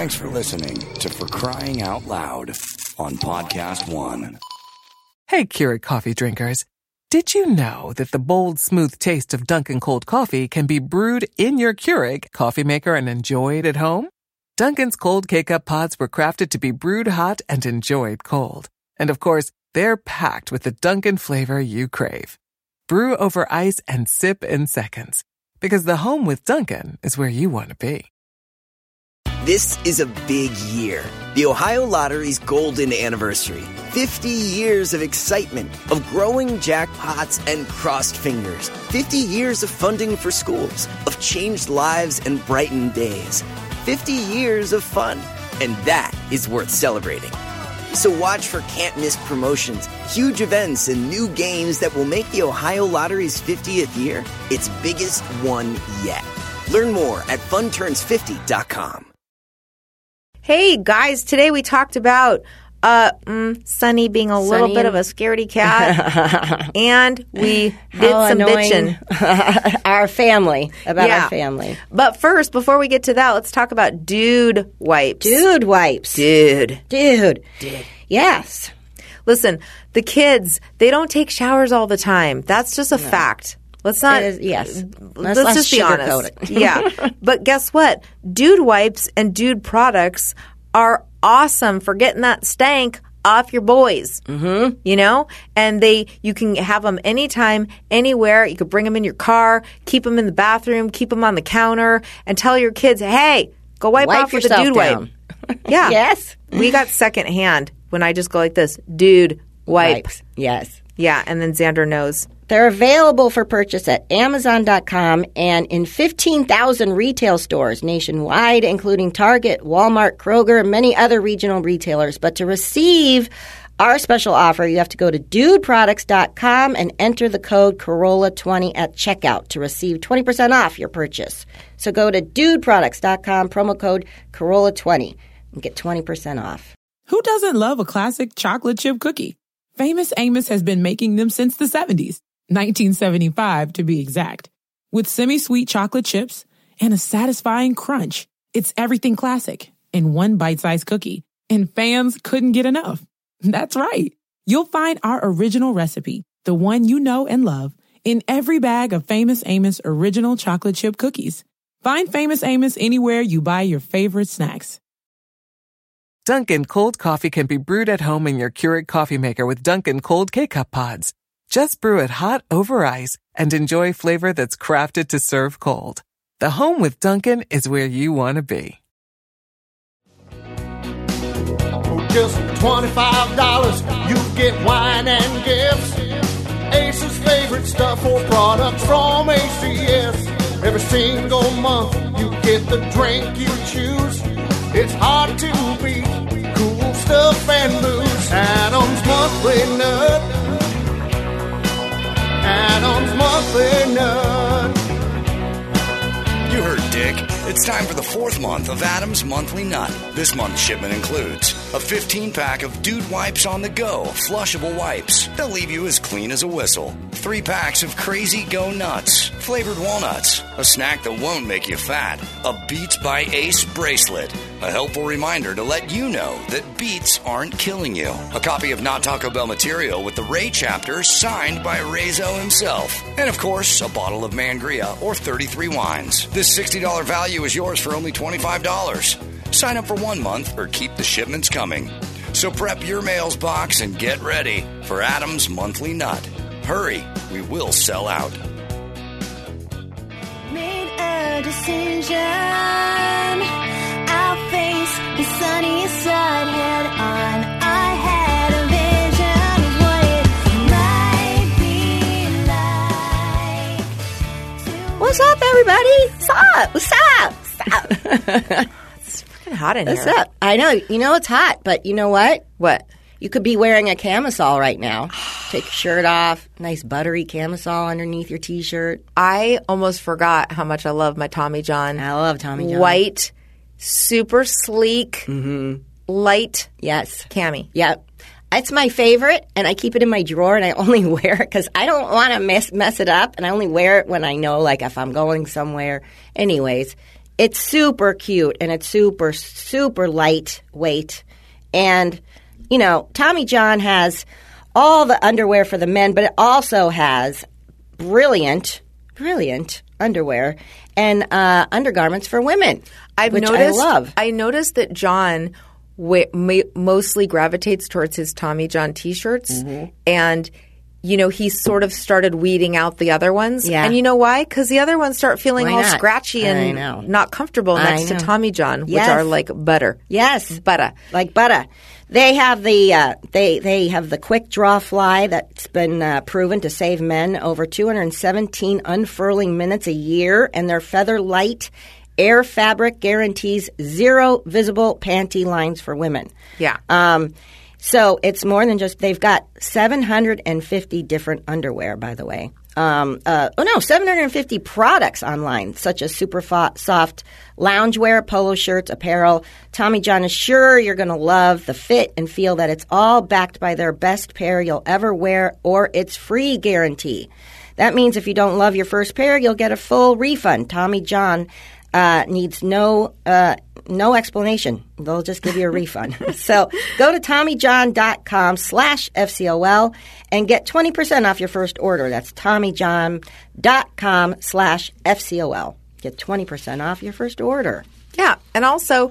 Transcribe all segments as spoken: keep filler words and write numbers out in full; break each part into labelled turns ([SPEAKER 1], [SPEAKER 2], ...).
[SPEAKER 1] Thanks for listening to For Crying Out Loud on Podcast One.
[SPEAKER 2] Hey, Keurig coffee drinkers. Did you know that the bold, smooth taste of Dunkin' cold coffee can be brewed in your Keurig coffee maker and enjoyed at home? Dunkin's cold K-Cup pods were crafted to be brewed hot and enjoyed cold. And of course, they're packed with the Dunkin' flavor you crave. Brew over ice and sip in seconds. Because the home with Dunkin' is where you want to be.
[SPEAKER 3] This is a big year. The Ohio Lottery's golden anniversary. fifty years of excitement, of growing jackpots and crossed fingers. fifty years of funding for schools, of changed lives and brightened days. fifty years of fun. And that is worth celebrating. So watch for can't-miss promotions, huge events, and new games that will make the Ohio Lottery's fiftieth year its biggest one yet. Learn more at fun turns fifty dot com.
[SPEAKER 4] Hey, guys, today we talked about uh, mm, Sunny being a
[SPEAKER 5] Sunny
[SPEAKER 4] little bit
[SPEAKER 5] and...
[SPEAKER 4] of a scaredy cat, and we did
[SPEAKER 5] How
[SPEAKER 4] some
[SPEAKER 5] annoying.
[SPEAKER 4] bitching.
[SPEAKER 5] Our family, about
[SPEAKER 4] Yeah.
[SPEAKER 5] our family.
[SPEAKER 4] But first, before we get to that, let's talk about dude wipes.
[SPEAKER 5] Dude wipes.
[SPEAKER 4] Dude.
[SPEAKER 5] Dude. Dude. Yes.
[SPEAKER 4] Listen, the kids, they don't take showers all the time. That's just a no. fact. Let's not.
[SPEAKER 5] It is, yes.
[SPEAKER 4] Let's,
[SPEAKER 5] let's
[SPEAKER 4] just be honest. Yeah. But guess what? Dude wipes and dude products are awesome for getting that stank off your boys. Mm-hmm. You know? And they, you can have them anytime, anywhere. You could bring them in your car, keep them in the bathroom, keep them on the counter, and tell your kids, hey, go wipe,
[SPEAKER 5] wipe
[SPEAKER 4] off with a dude
[SPEAKER 5] down.
[SPEAKER 4] wipe. Yeah.
[SPEAKER 5] Yes.
[SPEAKER 4] We got secondhand when I just go like this, dude wipe.
[SPEAKER 5] Wipes. Yes.
[SPEAKER 4] Yeah. And then Xander knows.
[SPEAKER 5] They're available for purchase at Amazon dot com and in fifteen thousand retail stores nationwide, including Target, Walmart, Kroger, and many other regional retailers. But to receive our special offer, you have to go to dude products dot com and enter the code Corolla twenty at checkout to receive twenty percent off your purchase. So go to dude products dot com, promo code Corolla twenty, and get twenty percent off.
[SPEAKER 6] Who doesn't love a classic chocolate chip cookie? Famous Amos has been making them since the seventies. nineteen seventy-five to be exact. With semi-sweet chocolate chips and a satisfying crunch, it's everything classic in one bite-sized cookie, and fans couldn't get enough. That's right. You'll find our original recipe, the one you know and love, in every bag of Famous Amos original chocolate chip cookies. Find Famous Amos anywhere you buy your favorite snacks.
[SPEAKER 2] Dunkin' cold coffee can be brewed at home in your Keurig coffee maker with Dunkin' cold K-Cup pods. Just brew it hot over ice and enjoy flavor that's crafted to serve cold. The home with Dunkin' is where you want to be.
[SPEAKER 7] For just twenty-five dollars, you get wine and gifts. Ace's favorite stuff or products from A C S. Every single month, you get the drink you choose. It's hard to beat cool stuff and booze. Adam's Monthly Nut. Adam's Monthly Nut.
[SPEAKER 1] You heard Dick. It's time for the fourth month of Adam's Monthly Nut. This month's shipment includes a fifteen-pack of Dude Wipes on the Go, flushable wipes. They'll leave you as clean as a whistle. Three packs of Crazy Go Nuts, flavored walnuts, a snack that won't make you fat, a Beats by Ace bracelet, a helpful reminder to let you know that beats aren't killing you, a copy of Not Taco Bell material with the Ray chapter signed by Rezo himself, and of course, a bottle of Mangria or thirty-three wines. This sixty dollars value is yours for only twenty-five dollars. Sign up for one month or keep the shipments coming. So prep your mail's box and get ready for Adam's Monthly Nut. Hurry, we will sell out.
[SPEAKER 8] Made a decision. I'll face the sunny side head on. I had a vision of what it might be like.
[SPEAKER 5] What's up, everybody? What's up? What's up? What's up?
[SPEAKER 4] It's fucking hot in
[SPEAKER 5] What's
[SPEAKER 4] here.
[SPEAKER 5] up? I know. You know it's hot, but you know what?
[SPEAKER 4] What?
[SPEAKER 5] You could be wearing a camisole right now. Take your shirt off. Nice buttery camisole underneath your T-shirt.
[SPEAKER 4] I almost forgot how much I love my Tommy John.
[SPEAKER 5] I love Tommy John.
[SPEAKER 4] White, super sleek,
[SPEAKER 5] Mm-hmm.
[SPEAKER 4] light
[SPEAKER 5] Yes.
[SPEAKER 4] cami.
[SPEAKER 5] Yep. It's my favorite, and I keep it in my drawer, and I only wear it because I don't want to mess, mess it up, and I only wear it when I know, like, if I'm going somewhere. Anyways, It's super cute and it's super, super lightweight. And, you know, Tommy John has all the underwear for the men, but it also has brilliant, brilliant underwear and uh, undergarments for women,
[SPEAKER 4] I've
[SPEAKER 5] which
[SPEAKER 4] noticed,
[SPEAKER 5] I love.
[SPEAKER 4] I noticed that John w- ma- mostly gravitates towards his Tommy John T-shirts,
[SPEAKER 5] Mm-hmm.
[SPEAKER 4] and you know he sort of started weeding out the other ones.
[SPEAKER 5] Yeah.
[SPEAKER 4] And you know why? Because the other ones start feeling
[SPEAKER 5] Why
[SPEAKER 4] all
[SPEAKER 5] not?
[SPEAKER 4] scratchy
[SPEAKER 5] I
[SPEAKER 4] and
[SPEAKER 5] know.
[SPEAKER 4] not comfortable
[SPEAKER 5] I
[SPEAKER 4] next to
[SPEAKER 5] know.
[SPEAKER 4] Tommy John,
[SPEAKER 5] Yes.
[SPEAKER 4] which are like butter.
[SPEAKER 5] Yes,
[SPEAKER 4] Butter.
[SPEAKER 5] like butter. They have the uh, they they have the quick draw fly that's been uh, proven to save men over two hundred seventeen unfurling minutes a year, and their feather light air fabric guarantees zero visible panty lines for women.
[SPEAKER 4] Yeah.
[SPEAKER 5] Um, so it's more than just they've got seven hundred fifty different underwear, by the way. Um, uh, oh no, seven hundred fifty products online, such as super fo- soft loungewear, polo shirts, apparel. Tommy John is sure you're going to love the fit and feel that it's all backed by their best pair you'll ever wear or its free guarantee. That means if you don't love your first pair, you'll get a full refund. Tommy John uh, needs no uh, no explanation. They'll just give you a refund. So go to TommyJohn.com slash FCOL and get twenty percent off your first order. That's TommyJohn.com slash FCOL. Get twenty percent off your first order.
[SPEAKER 4] Yeah, and also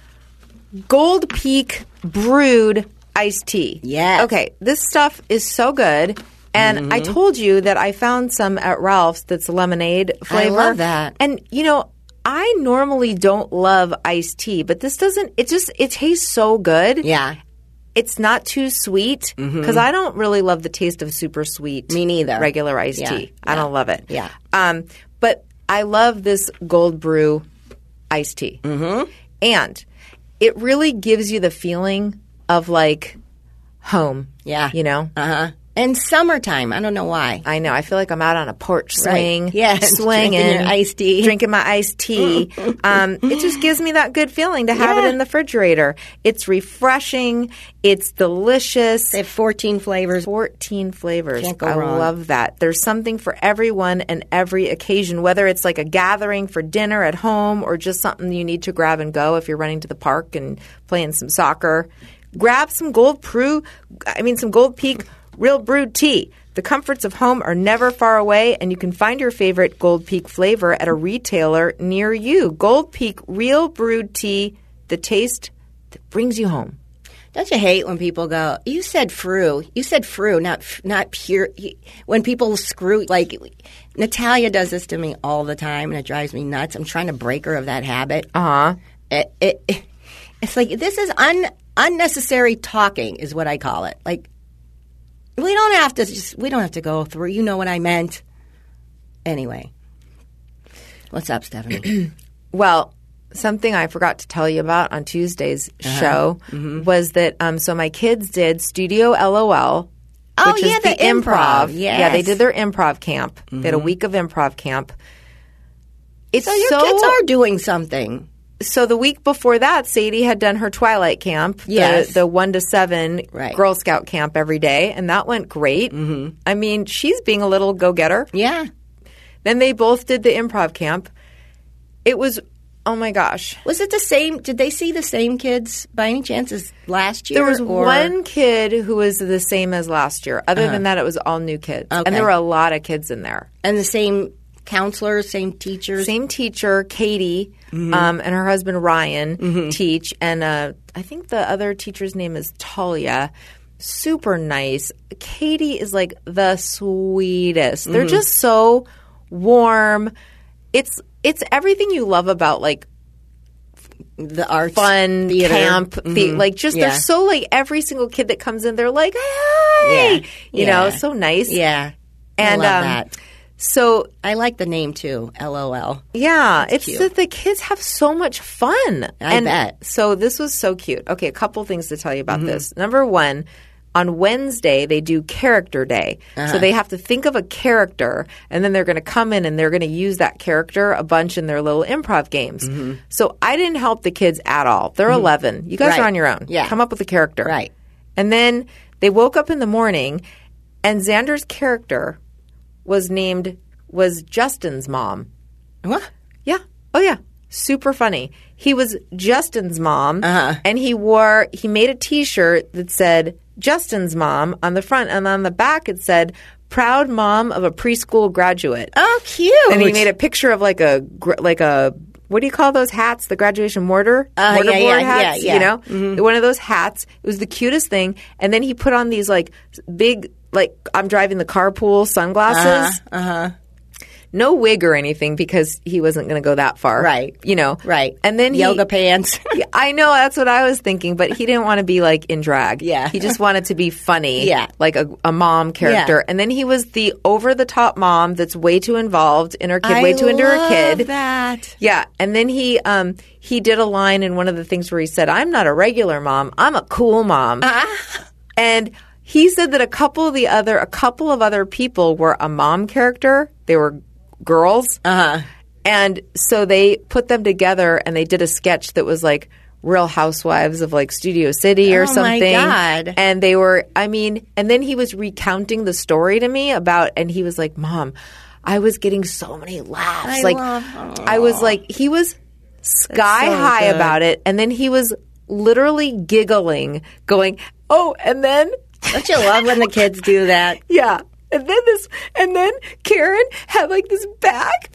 [SPEAKER 4] Gold Peak Brewed Iced Tea.
[SPEAKER 5] Yes.
[SPEAKER 4] Okay, this stuff is so good. And I told you that I found some at Ralph's that's lemonade flavor.
[SPEAKER 5] love that.
[SPEAKER 4] And, you know, I normally don't love iced tea, but this doesn't – it just – it tastes so good.
[SPEAKER 5] Yeah.
[SPEAKER 4] It's not too sweet because I don't really love the taste of super sweet
[SPEAKER 5] Me neither.
[SPEAKER 4] regular iced
[SPEAKER 5] Yeah,
[SPEAKER 4] tea. I
[SPEAKER 5] yeah,
[SPEAKER 4] don't love it.
[SPEAKER 5] yeah.
[SPEAKER 4] Um, but I love this Gold Brew iced tea. Mm-hmm. And it really gives you the feeling of like home.
[SPEAKER 5] Yeah.
[SPEAKER 4] You know?
[SPEAKER 5] Uh-huh. And summertime. I don't know why.
[SPEAKER 4] I know. I feel like I'm out on a porch swing,
[SPEAKER 5] Right. Yeah,
[SPEAKER 4] swinging,
[SPEAKER 5] drinking your iced tea.
[SPEAKER 4] drinking my iced tea. um, it just gives me that good feeling to have
[SPEAKER 5] Yeah.
[SPEAKER 4] it in the refrigerator. It's refreshing. It's delicious.
[SPEAKER 5] They have fourteen flavors.
[SPEAKER 4] fourteen flavors.
[SPEAKER 5] Can't go
[SPEAKER 4] I
[SPEAKER 5] wrong.
[SPEAKER 4] love that. There's something for everyone and every occasion, whether it's like a gathering for dinner at home or just something you need to grab and go if you're running to the park and playing some soccer. Grab some Gold Brew, I mean some Gold Peak Real Brewed Tea. The comforts of home are never far away, and you can find your favorite Gold Peak flavor at a retailer near you. Gold Peak Real Brewed Tea, the taste that brings you home.
[SPEAKER 5] Don't you hate when people go, you said fru. You said fru, not not pure. When people screw, like, Natalia does this to me all the time, and it drives me nuts. I'm trying to break her of that habit.
[SPEAKER 4] Uh-huh.
[SPEAKER 5] It, it, it, it's like, this is un, unnecessary talking is what I call it. Like, we don't have to just, we don't have to go through, you know what I meant. Anyway. What's up, Stephanie?
[SPEAKER 4] Well, something I forgot to tell you about on Tuesday's
[SPEAKER 5] Uh-huh.
[SPEAKER 4] show
[SPEAKER 5] Mm-hmm.
[SPEAKER 4] was that um, so my kids did Studio L O L,
[SPEAKER 5] Oh,
[SPEAKER 4] which
[SPEAKER 5] yeah,
[SPEAKER 4] is the,
[SPEAKER 5] the improv.
[SPEAKER 4] Yeah, they
[SPEAKER 5] Yes.
[SPEAKER 4] did their improv camp. They had a week of improv camp. It's
[SPEAKER 5] so your
[SPEAKER 4] so,
[SPEAKER 5] kids are doing something.
[SPEAKER 4] so the week before that, Sadie had done her Twilight camp,
[SPEAKER 5] Yes.
[SPEAKER 4] the, the one to seven
[SPEAKER 5] Right.
[SPEAKER 4] Girl Scout camp every day, and that went great. Mm-hmm. I mean, she's being a little go-getter.
[SPEAKER 5] Yeah.
[SPEAKER 4] Then they both did the improv camp. It was, oh my gosh.
[SPEAKER 5] Was it the same? Did they see the same kids by any chance as last year?
[SPEAKER 4] There was
[SPEAKER 5] or?
[SPEAKER 4] one kid who was the same as last year. Other than that, it was all new kids.
[SPEAKER 5] Okay.
[SPEAKER 4] And there were a lot of kids in there.
[SPEAKER 5] And the same counselors, same teachers?
[SPEAKER 4] Same teacher, Katie,
[SPEAKER 5] Mm-hmm.
[SPEAKER 4] um, and her husband Ryan teach. And uh, I think the other teacher's name is Talia. Super nice. Katie is like the sweetest. They're
[SPEAKER 5] Mm-hmm.
[SPEAKER 4] just so warm. It's it's everything you love about like
[SPEAKER 5] The arts,
[SPEAKER 4] fun
[SPEAKER 5] theater.
[SPEAKER 4] camp, the,
[SPEAKER 5] Mhm.
[SPEAKER 4] like just
[SPEAKER 5] Yeah.
[SPEAKER 4] they're so like every single kid that comes in, they're like, hey,
[SPEAKER 5] Yeah.
[SPEAKER 4] you know,
[SPEAKER 5] Yeah.
[SPEAKER 4] so nice.
[SPEAKER 5] Yeah.
[SPEAKER 4] And
[SPEAKER 5] I love
[SPEAKER 4] um,
[SPEAKER 5] that.
[SPEAKER 4] so
[SPEAKER 5] I like the name too, L O L.
[SPEAKER 4] yeah, it's
[SPEAKER 5] cute.
[SPEAKER 4] that the kids have so much fun.
[SPEAKER 5] I
[SPEAKER 4] and
[SPEAKER 5] bet.
[SPEAKER 4] So this was so cute. Okay, a couple things to tell you
[SPEAKER 5] Mm-hmm.
[SPEAKER 4] about this. Number one, on Wednesday they do Character Day.
[SPEAKER 5] Uh-huh.
[SPEAKER 4] So they have to think of a character, and then they're going to come in and they're going to use that character a bunch in their little improv games.
[SPEAKER 5] Mm-hmm.
[SPEAKER 4] So I didn't help the kids at all. They're eleven. You guys
[SPEAKER 5] Right.
[SPEAKER 4] are on your own.
[SPEAKER 5] Yeah.
[SPEAKER 4] Come up with a character.
[SPEAKER 5] Right.
[SPEAKER 4] And then they woke up in the morning, and Xander's character was named was Justin's mom.
[SPEAKER 5] What?
[SPEAKER 4] Yeah. Oh, yeah. super funny. He was Justin's mom,
[SPEAKER 5] Uh-huh.
[SPEAKER 4] and he wore he made a T-shirt that said Justin's mom on the front, and on the back it said "Proud mom of a preschool graduate."
[SPEAKER 5] Oh, cute.
[SPEAKER 4] And he made a picture of like a gr- like a what do you call those hats? The graduation mortar,
[SPEAKER 5] Uh,
[SPEAKER 4] mortar
[SPEAKER 5] yeah,
[SPEAKER 4] board
[SPEAKER 5] yeah,
[SPEAKER 4] hats.
[SPEAKER 5] yeah,
[SPEAKER 4] You
[SPEAKER 5] yeah.
[SPEAKER 4] know,
[SPEAKER 5] Mm-hmm.
[SPEAKER 4] one of those hats. It was the cutest thing. And then he put on these like big like I'm driving the carpool sunglasses.
[SPEAKER 5] Uh huh.
[SPEAKER 4] No wig or anything because he wasn't going to go that far.
[SPEAKER 5] Right.
[SPEAKER 4] You know.
[SPEAKER 5] Right.
[SPEAKER 4] And then he-
[SPEAKER 5] yoga pants.
[SPEAKER 4] Yeah, I know that's what I was thinking, but he didn't want to be like in drag.
[SPEAKER 5] Yeah.
[SPEAKER 4] He just wanted to be funny.
[SPEAKER 5] Yeah.
[SPEAKER 4] Like a, a mom character.
[SPEAKER 5] Yeah.
[SPEAKER 4] And then he was the over the top mom that's way too involved in her kid, way too into her kid.
[SPEAKER 5] That.
[SPEAKER 4] Yeah. And then he um he did a line in one of the things where he said, "I'm not a regular mom, I'm a cool mom."
[SPEAKER 5] Uh-huh.
[SPEAKER 4] And he said that a couple of the other a couple of other people were a mom character. They were girls.
[SPEAKER 5] Uh huh.
[SPEAKER 4] And so they put them together and they did a sketch that was like Real Housewives of like Studio City or
[SPEAKER 5] Oh, my
[SPEAKER 4] something.
[SPEAKER 5] God.
[SPEAKER 4] And they were, I mean, and then he was recounting the story to me about, and he was like, "Mom, I was getting so many laughs.
[SPEAKER 5] I
[SPEAKER 4] like,
[SPEAKER 5] love-
[SPEAKER 4] I was like, he was sky
[SPEAKER 5] so
[SPEAKER 4] high
[SPEAKER 5] good.
[SPEAKER 4] about it. And then he was literally giggling, going, oh, and then,
[SPEAKER 5] Don't you love when the kids do that?
[SPEAKER 4] yeah. And then this, and then Karen had like this bag.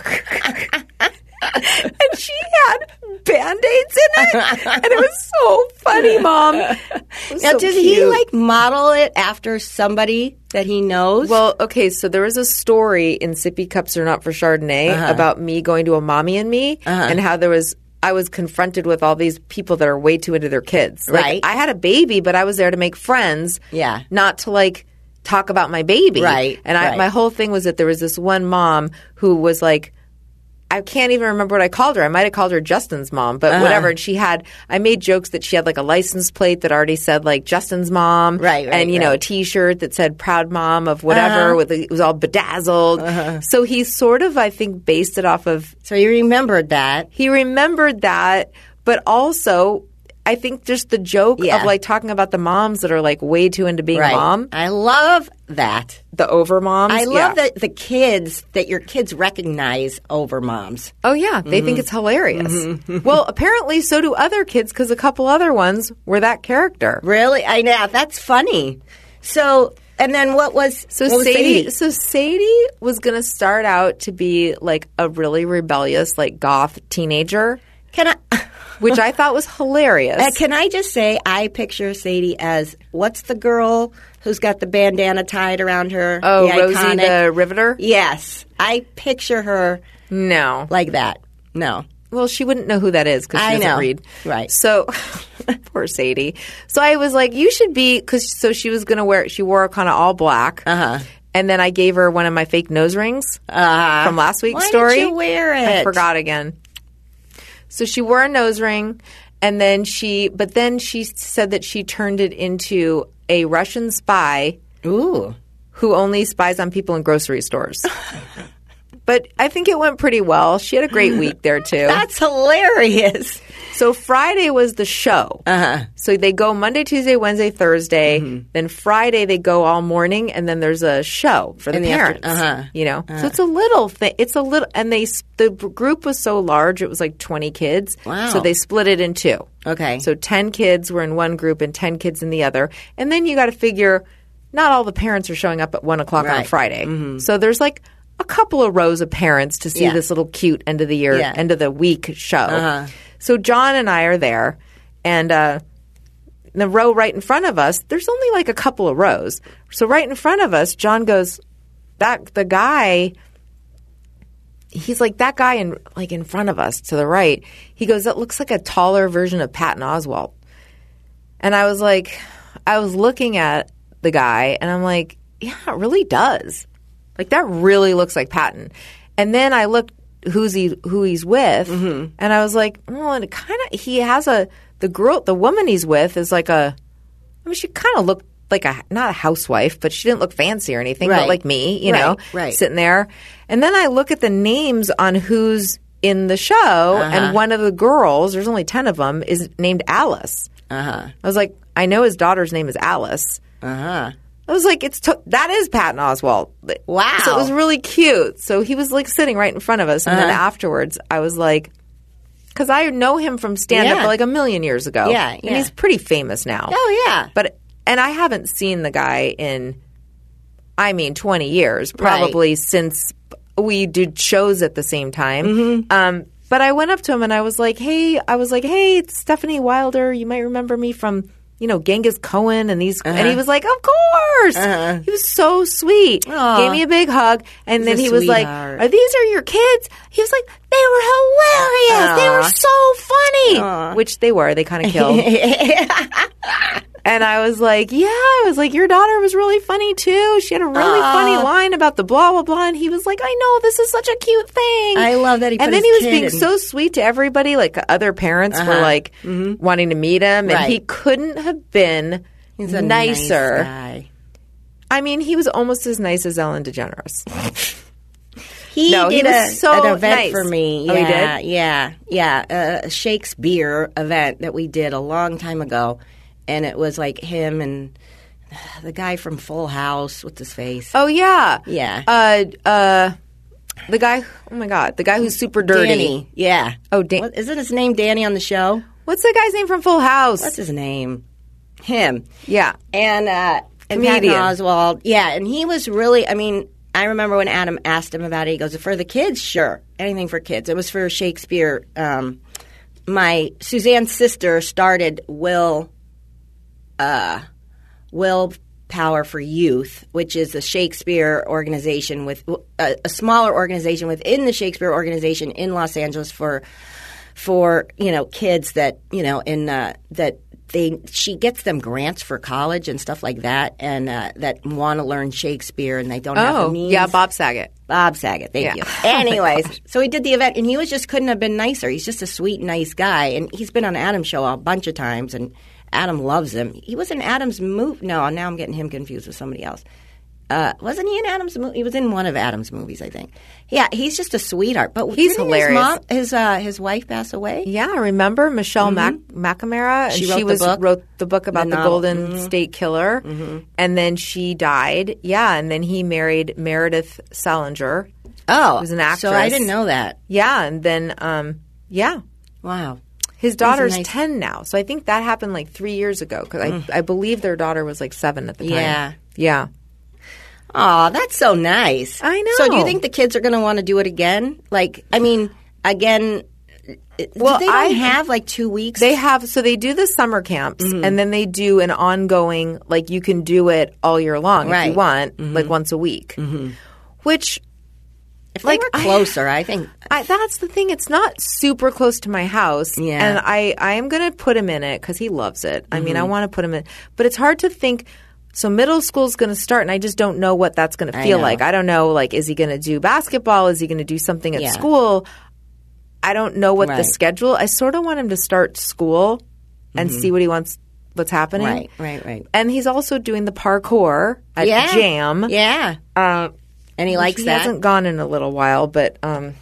[SPEAKER 4] And she had Band-Aids in it. And it was so funny, Mom. It was
[SPEAKER 5] Now,
[SPEAKER 4] so
[SPEAKER 5] did he
[SPEAKER 4] cute.
[SPEAKER 5] like model it after somebody that he knows?
[SPEAKER 4] Well, okay, so there was a story in Sippy Cups Are Not for Chardonnay
[SPEAKER 5] Uh-huh.
[SPEAKER 4] about me going to a Mommy and Me and how there was I was confronted with all these people that are way too into their kids. Like,
[SPEAKER 5] Right.
[SPEAKER 4] I had a baby, but I was there to make friends.
[SPEAKER 5] Yeah.
[SPEAKER 4] Not to like talk about my baby.
[SPEAKER 5] Right,
[SPEAKER 4] And I,
[SPEAKER 5] right.
[SPEAKER 4] my whole thing was that there was this one mom who was like, I can't even remember what I called her. I might have called her Justin's mom, but
[SPEAKER 5] Uh-huh.
[SPEAKER 4] whatever. And she had, I made jokes that she had like a license plate that already said like Justin's mom.
[SPEAKER 5] Right, right,
[SPEAKER 4] And, you know, a
[SPEAKER 5] right.
[SPEAKER 4] t-shirt that said proud mom of whatever.
[SPEAKER 5] Uh-huh.
[SPEAKER 4] With a, it was all bedazzled. So he sort of, I think, based it off of,
[SPEAKER 5] so you remembered that.
[SPEAKER 4] he remembered that, but also I think just the joke
[SPEAKER 5] Yeah.
[SPEAKER 4] of like talking about the moms that are like way too into being
[SPEAKER 5] Right.
[SPEAKER 4] a mom,
[SPEAKER 5] I love that.
[SPEAKER 4] the over moms.
[SPEAKER 5] I love
[SPEAKER 4] yeah.
[SPEAKER 5] that the kids, that your kids recognize over moms.
[SPEAKER 4] Oh, yeah. They think it's hilarious. Well, apparently so do other kids because a couple other ones were that character.
[SPEAKER 5] Really? I know. That's funny. So, and then what was,
[SPEAKER 4] So
[SPEAKER 5] what was
[SPEAKER 4] Sadie, so Sadie was going to start out to be like a really rebellious, like goth teenager,
[SPEAKER 5] Can I...
[SPEAKER 4] which I thought was hilarious.
[SPEAKER 5] Uh, can I just say, I picture Sadie as, what's the girl who's got the bandana tied around her?
[SPEAKER 4] oh,
[SPEAKER 5] the
[SPEAKER 4] Rosie
[SPEAKER 5] iconic-
[SPEAKER 4] the Riveter?
[SPEAKER 5] Yes. I picture her
[SPEAKER 4] No.
[SPEAKER 5] like that. No.
[SPEAKER 4] Well, she wouldn't know who that is because she
[SPEAKER 5] I
[SPEAKER 4] doesn't
[SPEAKER 5] know.
[SPEAKER 4] read.
[SPEAKER 5] Right.
[SPEAKER 4] So, poor Sadie. So I was like, you should be, because so she was going to wear, she wore kind of all black.
[SPEAKER 5] Uh-huh.
[SPEAKER 4] And then I gave her one of my fake nose rings
[SPEAKER 5] Uh,
[SPEAKER 4] from last week's
[SPEAKER 5] why
[SPEAKER 4] story.
[SPEAKER 5] did you wear it?
[SPEAKER 4] I forgot again. So she wore a nose ring, and then she, but then she said that she turned it into a Russian spy
[SPEAKER 5] Ooh.
[SPEAKER 4] who only spies on people in grocery stores. But I think it went pretty well. She had a great week there too.
[SPEAKER 5] That's hilarious.
[SPEAKER 4] So Friday was the show.
[SPEAKER 5] Uh-huh.
[SPEAKER 4] So they go Monday, Tuesday, Wednesday, Thursday. Then Friday they go all morning, and then there's a show for the
[SPEAKER 5] In the after-
[SPEAKER 4] parents.
[SPEAKER 5] uh-huh.
[SPEAKER 4] You know, so it's a little thing. It's a little, and they s- the group was so large, it was like twenty kids.
[SPEAKER 5] Wow.
[SPEAKER 4] So they split it in two.
[SPEAKER 5] Okay.
[SPEAKER 4] So ten kids were in one group and ten kids in the other, and then you got to figure, not all the parents are showing up at one o'clock on a
[SPEAKER 5] Right.
[SPEAKER 4] Friday. So there's like a couple of rows of parents to see
[SPEAKER 5] Yeah.
[SPEAKER 4] this little cute end of the year,
[SPEAKER 5] Yeah.
[SPEAKER 4] end of the week show.
[SPEAKER 5] Uh-huh.
[SPEAKER 4] So John and I are there, and uh, the row right in front of us, there's only like a couple of rows. So right in front of us, John goes, "That the guy." He's like, that guy in like in front of us to the right. He goes, "That looks like a taller version of Patton Oswalt." And I was like, I was looking at the guy, and I'm like, yeah, it really does. Like that really looks like Patton. And then I looked who's he who he's with, and I was like, well, it kind of he has a the girl the woman he's with is like a. I mean, she kind of looked like a not a housewife, but she didn't look fancy or anything,
[SPEAKER 5] Right.
[SPEAKER 4] but like me, you
[SPEAKER 5] Right,
[SPEAKER 4] know,
[SPEAKER 5] right.
[SPEAKER 4] sitting there. And then I look at the names on who's in the show,
[SPEAKER 5] Uh-huh.
[SPEAKER 4] and one of the girls, there's only ten of them, is named Alice.
[SPEAKER 5] Uh-huh.
[SPEAKER 4] I was like, I know his daughter's name is Alice.
[SPEAKER 5] Uh-huh.
[SPEAKER 4] I was like, it's to- that is Patton Oswalt.
[SPEAKER 5] Wow.
[SPEAKER 4] So it was really cute. So he was like sitting right in front of us, and then
[SPEAKER 5] Uh-huh.
[SPEAKER 4] afterwards, I was like, because I know him from stand-up
[SPEAKER 5] Yeah.
[SPEAKER 4] like a million years ago.
[SPEAKER 5] Yeah,
[SPEAKER 4] And
[SPEAKER 5] yeah.
[SPEAKER 4] he's pretty famous now.
[SPEAKER 5] Oh, yeah.
[SPEAKER 4] But and I haven't seen the guy in, I mean, twenty years, probably since we did shows at the same time.
[SPEAKER 5] Mm-hmm.
[SPEAKER 4] Um, but I went up to him and I was like, hey, I was like, hey, it's Stephanie Wilder. You might remember me from, you know, Genghis Cohen and these.
[SPEAKER 5] Uh-huh.
[SPEAKER 4] And he was like, of course.
[SPEAKER 5] Uh-huh.
[SPEAKER 4] He was so sweet.
[SPEAKER 5] Aw.
[SPEAKER 4] Gave me a big hug. And
[SPEAKER 5] He's
[SPEAKER 4] then
[SPEAKER 5] a
[SPEAKER 4] he was like,
[SPEAKER 5] sweetheart.
[SPEAKER 4] are these are your kids? He was like, they were hilarious. They were
[SPEAKER 5] Aw.
[SPEAKER 4] so funny.
[SPEAKER 5] Aw.
[SPEAKER 4] Which they were. They kind of killed. And I was like, yeah, I was like, your daughter was really funny too. She had a really
[SPEAKER 5] Aw.
[SPEAKER 4] funny line about the blah, blah, blah. And he was like, I know, this is such a cute thing.
[SPEAKER 5] I love that he put
[SPEAKER 4] And then
[SPEAKER 5] his
[SPEAKER 4] he was
[SPEAKER 5] kid
[SPEAKER 4] being
[SPEAKER 5] in-
[SPEAKER 4] so sweet to everybody. Like other parents were
[SPEAKER 5] Uh-huh.
[SPEAKER 4] like wanting to meet him. And
[SPEAKER 5] Right.
[SPEAKER 4] he couldn't have been
[SPEAKER 5] He's a
[SPEAKER 4] nicer.
[SPEAKER 5] nice guy.
[SPEAKER 4] I mean, he was almost as nice as Ellen DeGeneres.
[SPEAKER 5] He
[SPEAKER 4] No, he
[SPEAKER 5] did
[SPEAKER 4] was
[SPEAKER 5] a,
[SPEAKER 4] so
[SPEAKER 5] an event
[SPEAKER 4] nice.
[SPEAKER 5] for me.
[SPEAKER 4] Oh, he
[SPEAKER 5] yeah,
[SPEAKER 4] did?
[SPEAKER 5] Yeah, yeah. A Shakespeare event that we did a long time ago. And it was like him and the guy from Full House. What's his face?
[SPEAKER 4] Oh, yeah.
[SPEAKER 5] Yeah.
[SPEAKER 4] Uh, uh, the guy, oh my God, the guy who's super dirty.
[SPEAKER 5] Danny. Yeah.
[SPEAKER 4] Oh, Dan-
[SPEAKER 5] What, isn't his name Danny on the show?
[SPEAKER 4] What's the guy's name from Full House?
[SPEAKER 5] What's his name? Him.
[SPEAKER 4] Yeah.
[SPEAKER 5] And, uh, and Patton
[SPEAKER 4] Comedian.
[SPEAKER 5] Oswalt. Yeah, and he was really, I mean, I remember when Adam asked him about it, he goes, for the kids? Sure. Anything for kids. It was for Shakespeare. Um, my Suzanne's sister started Will, uh, Will Power for Youth, which is a Shakespeare organization with a, a smaller organization within the Shakespeare organization in Los Angeles for, for you know, kids that, you know, in uh, that they she gets them grants for college and stuff like that, and uh, that want to learn Shakespeare and they don't have the
[SPEAKER 4] Oh,
[SPEAKER 5] means.
[SPEAKER 4] yeah, Bob Saget.
[SPEAKER 5] Bob Saget, thank
[SPEAKER 4] Yeah.
[SPEAKER 5] you.
[SPEAKER 4] Oh, my
[SPEAKER 5] Anyways, so he did the event, and he was just couldn't have been nicer. He's just a sweet, nice guy, and he's been on Adam's show a bunch of times, and Adam loves him. He was in Adam's movie. No, now I'm getting him confused with somebody else. Uh, wasn't he in Adam's movie? He was in one of Adam's movies, I think. Yeah, he's just a sweetheart. But
[SPEAKER 4] He's
[SPEAKER 5] didn't
[SPEAKER 4] hilarious.
[SPEAKER 5] His, mom, his, uh, his wife passed away.
[SPEAKER 4] Yeah, remember Michelle Mac- McNamara? And
[SPEAKER 5] She
[SPEAKER 4] she,
[SPEAKER 5] wrote the
[SPEAKER 4] was
[SPEAKER 5] book?
[SPEAKER 4] wrote the book about
[SPEAKER 5] The
[SPEAKER 4] the,
[SPEAKER 5] novel.
[SPEAKER 4] Golden
[SPEAKER 5] Mhm.
[SPEAKER 4] State Killer, and then she died. Yeah, and then he married Meredith Salinger.
[SPEAKER 5] Oh,
[SPEAKER 4] Who's an
[SPEAKER 5] So I
[SPEAKER 4] actress.
[SPEAKER 5] didn't know that.
[SPEAKER 4] Yeah, and then um, yeah,
[SPEAKER 5] Wow.
[SPEAKER 4] his daughter's
[SPEAKER 5] nice-
[SPEAKER 4] ten now. So I think that happened like three years ago because I I believe their daughter was like seven at the time.
[SPEAKER 5] Yeah.
[SPEAKER 4] yeah.
[SPEAKER 5] Oh, that's so nice.
[SPEAKER 4] I know.
[SPEAKER 5] So do you think the kids are going to want to do it again? Like, I mean, again,
[SPEAKER 4] Well,
[SPEAKER 5] well, they don't
[SPEAKER 4] I-
[SPEAKER 5] have like two weeks.
[SPEAKER 4] They have so they do the summer camps
[SPEAKER 5] Mm-hmm.
[SPEAKER 4] and then they do an ongoing like you can do it all year long if
[SPEAKER 5] Right.
[SPEAKER 4] you want like once a week, which
[SPEAKER 5] if they
[SPEAKER 4] like,
[SPEAKER 5] were
[SPEAKER 4] I-
[SPEAKER 5] closer, I, think.
[SPEAKER 4] I, that's the thing. It's not super close to my house,
[SPEAKER 5] Yeah.
[SPEAKER 4] and I I am going to put him in it because he loves it. I mean, I
[SPEAKER 5] Mm-hmm.
[SPEAKER 4] want to put him in, but it's hard to think. So middle school is going to start, and I just don't know what that's going to
[SPEAKER 5] I
[SPEAKER 4] feel
[SPEAKER 5] know.
[SPEAKER 4] like. I don't know, like, is he going to do basketball? Is he going to do something at
[SPEAKER 5] Yeah.
[SPEAKER 4] school? I don't know what the
[SPEAKER 5] Right.
[SPEAKER 4] schedule. I sort of want him to start school and see what he wants, what's happening.
[SPEAKER 5] Right, right, right.
[SPEAKER 4] And he's also doing the parkour at
[SPEAKER 5] Yeah.
[SPEAKER 4] Jam.
[SPEAKER 5] Yeah.
[SPEAKER 4] Uh,
[SPEAKER 5] And he likes
[SPEAKER 4] he
[SPEAKER 5] that.
[SPEAKER 4] hasn't gone in a little while, but um,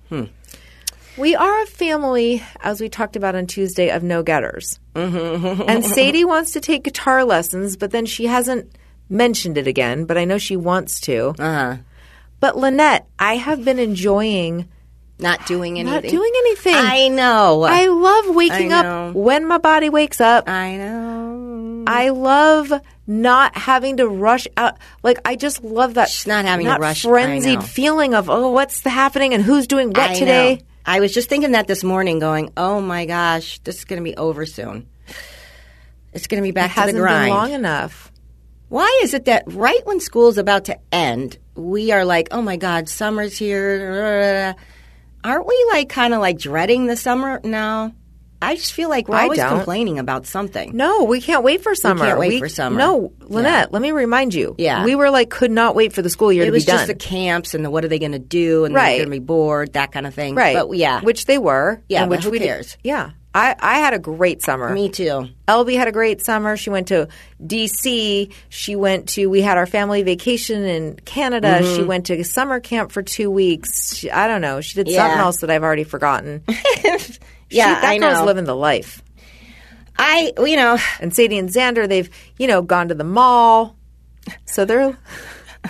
[SPEAKER 4] we are a family, as we talked about on Tuesday, of no-getters. Mm-hmm. And Sadie wants to take guitar lessons, but then she hasn't mentioned it again, but I know she wants to.
[SPEAKER 5] Uh-huh.
[SPEAKER 4] But Lynette, I have been enjoying
[SPEAKER 5] Not doing anything.
[SPEAKER 4] not doing anything.
[SPEAKER 5] I know.
[SPEAKER 4] I love waking
[SPEAKER 5] I
[SPEAKER 4] up
[SPEAKER 5] know.
[SPEAKER 4] when my body wakes up.
[SPEAKER 5] I know.
[SPEAKER 4] I love not having to rush out. Like, I just love that
[SPEAKER 5] Just not having to rush. I
[SPEAKER 4] frenzied
[SPEAKER 5] know.
[SPEAKER 4] feeling of, oh, what's happening and who's doing what
[SPEAKER 5] I
[SPEAKER 4] today.
[SPEAKER 5] know. I was just thinking that this morning, going, "Oh my gosh, this is going to be over soon. It's going to be back
[SPEAKER 4] It
[SPEAKER 5] to the
[SPEAKER 4] hasn't
[SPEAKER 5] grind."
[SPEAKER 4] been long enough.
[SPEAKER 5] Why is it that right when school's about to end, we are like, "Oh my God, summer's here"? Aren't we like kind of like dreading the summer? No, I just feel like we're
[SPEAKER 4] I
[SPEAKER 5] always
[SPEAKER 4] don't.
[SPEAKER 5] complaining about something.
[SPEAKER 4] No, we can't wait for summer.
[SPEAKER 5] can't wait for summer.
[SPEAKER 4] No, Lynette, let me remind you.
[SPEAKER 5] Yeah.
[SPEAKER 4] We were like, could not wait for the school year
[SPEAKER 5] It
[SPEAKER 4] to
[SPEAKER 5] was
[SPEAKER 4] be done.
[SPEAKER 5] just the camps and the what are they going to do and
[SPEAKER 4] Right.
[SPEAKER 5] they're going to be bored, that kind of thing.
[SPEAKER 4] right.
[SPEAKER 5] But yeah,
[SPEAKER 4] Which they were.
[SPEAKER 5] Yeah,
[SPEAKER 4] and
[SPEAKER 5] but
[SPEAKER 4] which
[SPEAKER 5] who
[SPEAKER 4] we did-
[SPEAKER 5] cares?
[SPEAKER 4] Yeah. I, I had a great summer.
[SPEAKER 5] me too.
[SPEAKER 4] Elby had a great summer. She went to D C. She went to, we had our family vacation in Canada.
[SPEAKER 5] Mm-hmm.
[SPEAKER 4] She went to summer camp for two weeks. She, I don't know. She did
[SPEAKER 5] Yeah.
[SPEAKER 4] something else that I've already forgotten.
[SPEAKER 5] Yeah,
[SPEAKER 4] she, that
[SPEAKER 5] I
[SPEAKER 4] girl's
[SPEAKER 5] know.
[SPEAKER 4] living the life.
[SPEAKER 5] I, you know,
[SPEAKER 4] And Sadie and Xander, they've, you know, gone to the mall. So they're.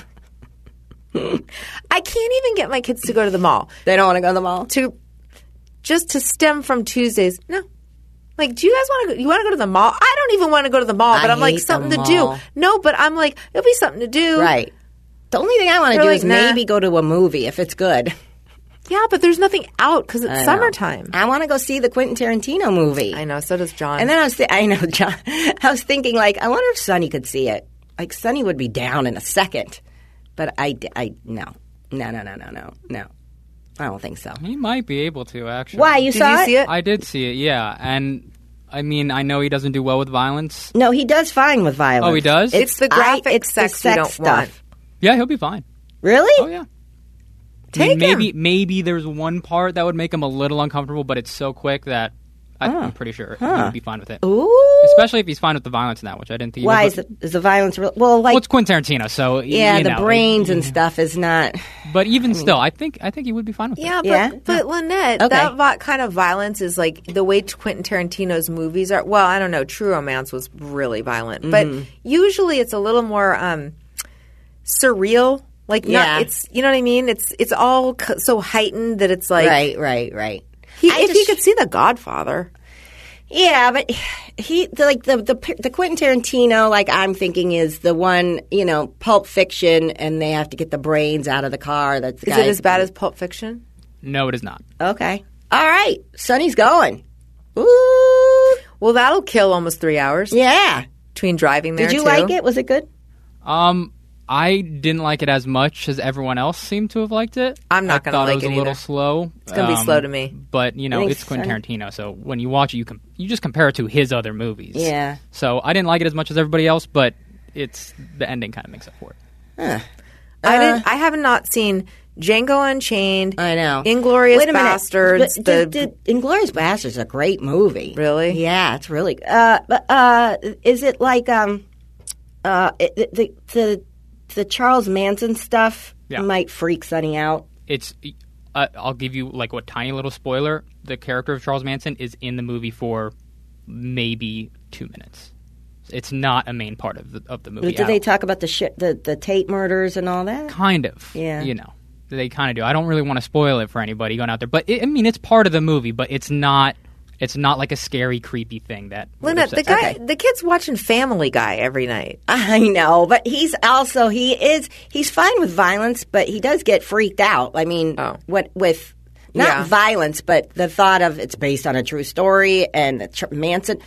[SPEAKER 4] I can't even get my kids to go to the mall.
[SPEAKER 5] they don't want to go to the mall.
[SPEAKER 4] To just to stem from Tuesdays. No. Like, do you guys want to? You want to go to the mall? I don't even want to go to the mall, but
[SPEAKER 5] I
[SPEAKER 4] I'm like
[SPEAKER 5] hate the
[SPEAKER 4] something to
[SPEAKER 5] mall.
[SPEAKER 4] do. No, but I'm like it'll be something to do.
[SPEAKER 5] Right. The only thing I want to
[SPEAKER 4] They're
[SPEAKER 5] do
[SPEAKER 4] like,
[SPEAKER 5] is
[SPEAKER 4] nah.
[SPEAKER 5] maybe go to a movie if it's good.
[SPEAKER 4] Yeah, but there's nothing out because it's
[SPEAKER 5] I know.
[SPEAKER 4] summertime.
[SPEAKER 5] I want to go see the Quentin Tarantino movie.
[SPEAKER 4] I know. So does John.
[SPEAKER 5] And then I was, th- I know, John. I was thinking, like, I wonder if Sonny could see it. Like, Sonny would be down in a second, but I, I, no, no, no, no, no, no, no. I don't think so.
[SPEAKER 9] He might be able to, actually.
[SPEAKER 5] Why you
[SPEAKER 4] Did
[SPEAKER 5] saw
[SPEAKER 4] you see it?
[SPEAKER 9] I did see it, yeah. And, I mean, I know he doesn't do well with violence.
[SPEAKER 5] No, he does fine with violence.
[SPEAKER 9] Oh, he does?
[SPEAKER 4] It's the graphic
[SPEAKER 5] I, it's
[SPEAKER 4] sex
[SPEAKER 5] the
[SPEAKER 4] we
[SPEAKER 5] sex
[SPEAKER 4] don't want.
[SPEAKER 5] stuff.
[SPEAKER 9] Yeah, he'll be fine.
[SPEAKER 5] Really?
[SPEAKER 9] Oh, yeah.
[SPEAKER 4] Take
[SPEAKER 9] I mean, maybe
[SPEAKER 4] him.
[SPEAKER 9] maybe there's one part that would make him a little uncomfortable, but it's so quick that I, I'm pretty sure he would be fine with it.
[SPEAKER 5] Ooh.
[SPEAKER 9] Especially if he's fine with the violence in that, which I didn't think he
[SPEAKER 5] Why
[SPEAKER 9] would.
[SPEAKER 5] is the, is the violence real? Well, like,
[SPEAKER 9] Well, it's Quentin Tarantino, so y-
[SPEAKER 5] yeah,
[SPEAKER 9] you
[SPEAKER 5] the
[SPEAKER 9] know,
[SPEAKER 5] brains
[SPEAKER 9] it-
[SPEAKER 5] and stuff is not.
[SPEAKER 9] But even still, I think I think he would be fine with
[SPEAKER 4] Yeah,
[SPEAKER 9] it.
[SPEAKER 4] but
[SPEAKER 5] Yeah?
[SPEAKER 4] but Lynette,
[SPEAKER 5] Okay.
[SPEAKER 4] that vi- kind of violence is like the way Quentin Tarantino's movies are. Well, I don't know. True Romance was really violent,
[SPEAKER 5] Mm-hmm.
[SPEAKER 4] but usually it's a little more um, surreal. Like,
[SPEAKER 5] Yeah.
[SPEAKER 4] not it's you know what I mean. It's it's all c- so heightened that it's like
[SPEAKER 5] Right, right, right.
[SPEAKER 4] he,
[SPEAKER 5] I
[SPEAKER 4] if he
[SPEAKER 5] just-
[SPEAKER 4] could see The Godfather.
[SPEAKER 5] Yeah, but he the, like the the the Quentin Tarantino, like I'm thinking, is the one, you know, Pulp Fiction, and they have to get the brains out of the car. That's the
[SPEAKER 4] Is
[SPEAKER 5] guy.
[SPEAKER 4] it as bad as Pulp Fiction?
[SPEAKER 9] No, it is not.
[SPEAKER 5] Okay, all right. Sonny's going. Ooh,
[SPEAKER 4] Well, that'll kill almost three hours
[SPEAKER 5] yeah.
[SPEAKER 4] between driving there.
[SPEAKER 5] Did you
[SPEAKER 4] too.
[SPEAKER 5] like it? Was it good?
[SPEAKER 9] Um, I didn't like it as much as everyone else seemed to have liked it.
[SPEAKER 4] I'm not
[SPEAKER 9] I
[SPEAKER 4] gonna
[SPEAKER 9] thought
[SPEAKER 4] like
[SPEAKER 9] it was
[SPEAKER 4] it
[SPEAKER 9] a little
[SPEAKER 4] either.
[SPEAKER 9] slow.
[SPEAKER 4] It's gonna be
[SPEAKER 9] Um,
[SPEAKER 4] slow to me.
[SPEAKER 9] But you know,
[SPEAKER 5] think
[SPEAKER 9] it's Quentin
[SPEAKER 5] Sonny-
[SPEAKER 9] Tarantino, so when you watch it, you can you just compare it to his other movies.
[SPEAKER 5] Yeah.
[SPEAKER 9] So I didn't like it as much as everybody else, but it's the ending kind of makes up for it.
[SPEAKER 5] Huh.
[SPEAKER 4] I
[SPEAKER 5] Uh,
[SPEAKER 4] didn't. I have not seen Django Unchained.
[SPEAKER 5] I know.
[SPEAKER 4] Inglorious
[SPEAKER 5] Wait a minute.
[SPEAKER 4] Bastards.
[SPEAKER 5] But
[SPEAKER 4] the
[SPEAKER 5] did, did Inglorious Bastards is a great movie.
[SPEAKER 4] Really?
[SPEAKER 5] Yeah, it's really. Uh, but uh, is it like um, uh, it, the the the Charles Manson stuff
[SPEAKER 9] Yeah.
[SPEAKER 5] might freak Sonny out?
[SPEAKER 9] It's. Uh, I'll give you like a tiny little spoiler. The character of Charles Manson is in the movie for maybe two minutes. It's not a main part of the of the movie.
[SPEAKER 5] Did
[SPEAKER 9] at
[SPEAKER 5] they
[SPEAKER 9] all.
[SPEAKER 5] talk about the shit, the the Tate murders and all that?
[SPEAKER 9] Kind of.
[SPEAKER 5] Yeah.
[SPEAKER 9] You know, they kind of do. I don't really want to spoil it for anybody going out there, but it, I mean, it's part of the movie, but it's not. It's not like a scary, creepy thing that. would
[SPEAKER 4] Lynette, the
[SPEAKER 9] upset
[SPEAKER 4] guy,
[SPEAKER 9] somebody.
[SPEAKER 4] the kid's watching Family Guy every night.
[SPEAKER 5] I know, but he's also he is he's fine with violence, but he does get freaked out. I mean,
[SPEAKER 4] Oh.
[SPEAKER 5] what with not
[SPEAKER 4] Yeah.
[SPEAKER 5] violence, but the thought of it's based on a true story and the Ch- Manson.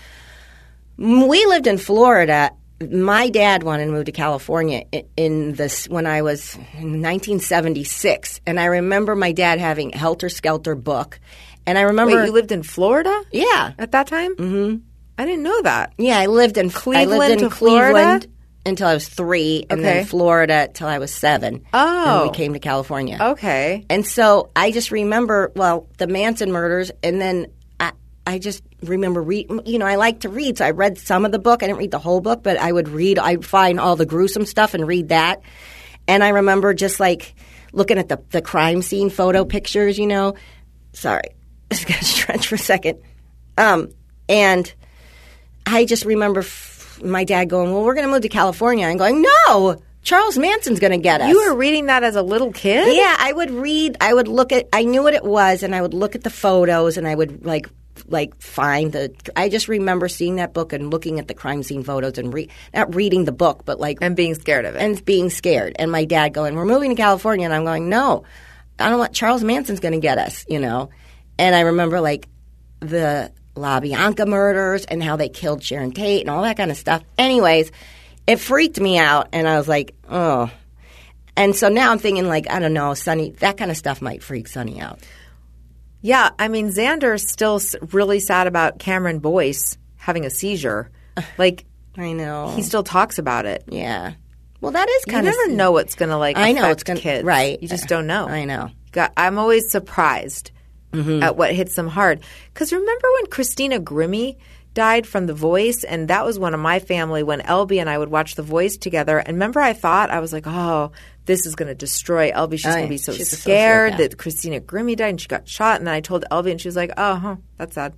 [SPEAKER 5] We lived in Florida. My dad wanted to move to California i- in this when I was in nineteen seventy-six, and I remember my dad having Helter Skelter book, and I remember
[SPEAKER 4] Wait, you lived in Florida
[SPEAKER 5] yeah.
[SPEAKER 4] at that time? Mm-hmm. I didn't know that.
[SPEAKER 5] Yeah, I lived in I
[SPEAKER 4] Cleveland
[SPEAKER 5] lived in
[SPEAKER 4] to Florida?
[SPEAKER 5] Cleveland until I was three, and
[SPEAKER 4] Okay.
[SPEAKER 5] then Florida till I was seven.
[SPEAKER 4] Oh.
[SPEAKER 5] and we came to California.
[SPEAKER 4] Okay.
[SPEAKER 5] And so I just remember, well, the Manson murders, and then I, I just remember read. You know, I like to read, so I read some of the book. I didn't read the whole book, but I would read. I'd find all the gruesome stuff and read that. And I remember just like looking at the the crime scene photo pictures. You know, sorry, just got to stretch for a second. Um, and I just remember f- my dad going, "Well, we're going to move to California," and going, "No, Charles Manson's going to get us."
[SPEAKER 4] You were reading that as a little kid?
[SPEAKER 5] Yeah, I would read. I would look at. I knew what it was, and I would look at the photos, and I would like like find the. I just remember seeing that book and looking at the crime scene photos and re, not reading the book, but like
[SPEAKER 4] And being scared of it.
[SPEAKER 5] and being scared. And my dad going, "We're moving to California," and I'm going, "No, I don't want Charles Manson's going to get us," you know. And I remember like the La Bianca murders and how they killed Sharon Tate and all that kind of stuff. Anyways, it freaked me out, and I was like, oh. And so now I'm thinking, like, I don't know, Sonny, that kind of stuff might freak Sonny out.
[SPEAKER 4] Yeah, I mean, Xander's still s- really sad about Cameron Boyce having a seizure. Like,
[SPEAKER 5] I know.
[SPEAKER 4] he still talks about it.
[SPEAKER 5] yeah. Well, that is
[SPEAKER 4] You
[SPEAKER 5] kind of.
[SPEAKER 4] never know what's going to, like,
[SPEAKER 5] I know
[SPEAKER 4] affect
[SPEAKER 5] it's gonna-
[SPEAKER 4] kids.
[SPEAKER 5] right.
[SPEAKER 4] You just don't know.
[SPEAKER 5] I know.
[SPEAKER 4] Got, I'm always surprised
[SPEAKER 5] Mm-hmm.
[SPEAKER 4] at what hits them hard. Because remember when Christina Grimmie died from The Voice? And that was one of my family when Elby and I would watch The Voice together. And remember I thought, I was like, oh, this is going to destroy Elby. She's
[SPEAKER 5] Oh,
[SPEAKER 4] going
[SPEAKER 5] yeah.
[SPEAKER 4] to be so
[SPEAKER 5] She's a
[SPEAKER 4] scared
[SPEAKER 5] sociopath.
[SPEAKER 4] that Christina Grimmie died and she got shot. And then I told Elby and she was like, oh, huh, that's sad.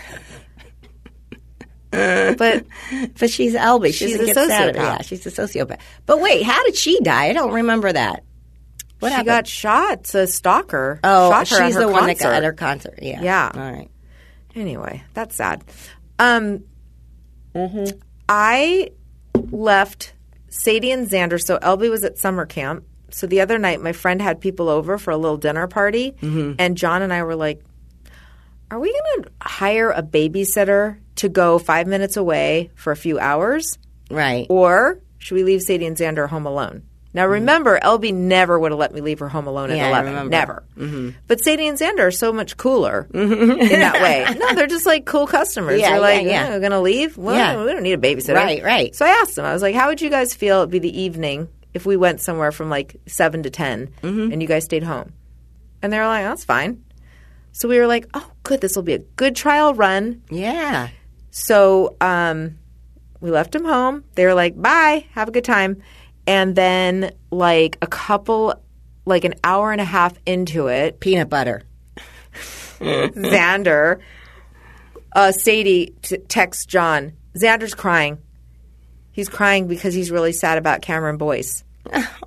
[SPEAKER 4] But
[SPEAKER 5] But she's Elby. She
[SPEAKER 4] She's
[SPEAKER 5] doesn't
[SPEAKER 4] a
[SPEAKER 5] get sad at it.
[SPEAKER 4] sociopath.
[SPEAKER 5] Yeah, she's a sociopath. But wait, how did she die? I don't remember that. What
[SPEAKER 4] she
[SPEAKER 5] happened?
[SPEAKER 4] got shot. It's a stalker.
[SPEAKER 5] Oh,
[SPEAKER 4] shot her at
[SPEAKER 5] she's
[SPEAKER 4] her
[SPEAKER 5] the one that
[SPEAKER 4] concert.
[SPEAKER 5] got at her concert. Yeah.
[SPEAKER 4] Yeah.
[SPEAKER 5] All right.
[SPEAKER 4] Anyway, that's sad. Um,
[SPEAKER 5] Mm-hmm.
[SPEAKER 4] I left Sadie and Xander. So Elby was at summer camp. So the other night, my friend had people over for a little dinner party.
[SPEAKER 5] Mm-hmm.
[SPEAKER 4] And John and I were like, are we going to hire a babysitter to go five minutes away for a few hours?
[SPEAKER 5] Right.
[SPEAKER 4] Or should we leave Sadie and Xander home alone? Now, remember, Elby never would have let me leave her home alone at
[SPEAKER 5] Yeah, I
[SPEAKER 4] eleven.
[SPEAKER 5] remember.
[SPEAKER 4] Never.
[SPEAKER 5] Mm-hmm.
[SPEAKER 4] But Sadie and Xander are so much cooler in that way. No, they're just like cool customers.
[SPEAKER 5] Yeah,
[SPEAKER 4] they're like,
[SPEAKER 5] yeah, yeah.
[SPEAKER 4] "Oh, we're going to leave? Well,
[SPEAKER 5] Yeah.
[SPEAKER 4] we don't need a babysitter.
[SPEAKER 5] Right, right.
[SPEAKER 4] So I asked them, I was like, how would you guys feel it'd be the evening if we went somewhere from like seven to ten
[SPEAKER 5] Mm-hmm.
[SPEAKER 4] and you guys stayed home? And they were like, that's fine. So we were like, oh, good. This will be a good trial run.
[SPEAKER 5] Yeah.
[SPEAKER 4] So um, we left them home. They were like, bye, have a good time. And then like a couple, like an hour and a half into it,
[SPEAKER 5] Peanut butter.
[SPEAKER 4] Xander, uh, Sadie t- texts John, Xander's crying. He's crying because he's really sad about Cameron Boyce.
[SPEAKER 5] Aww.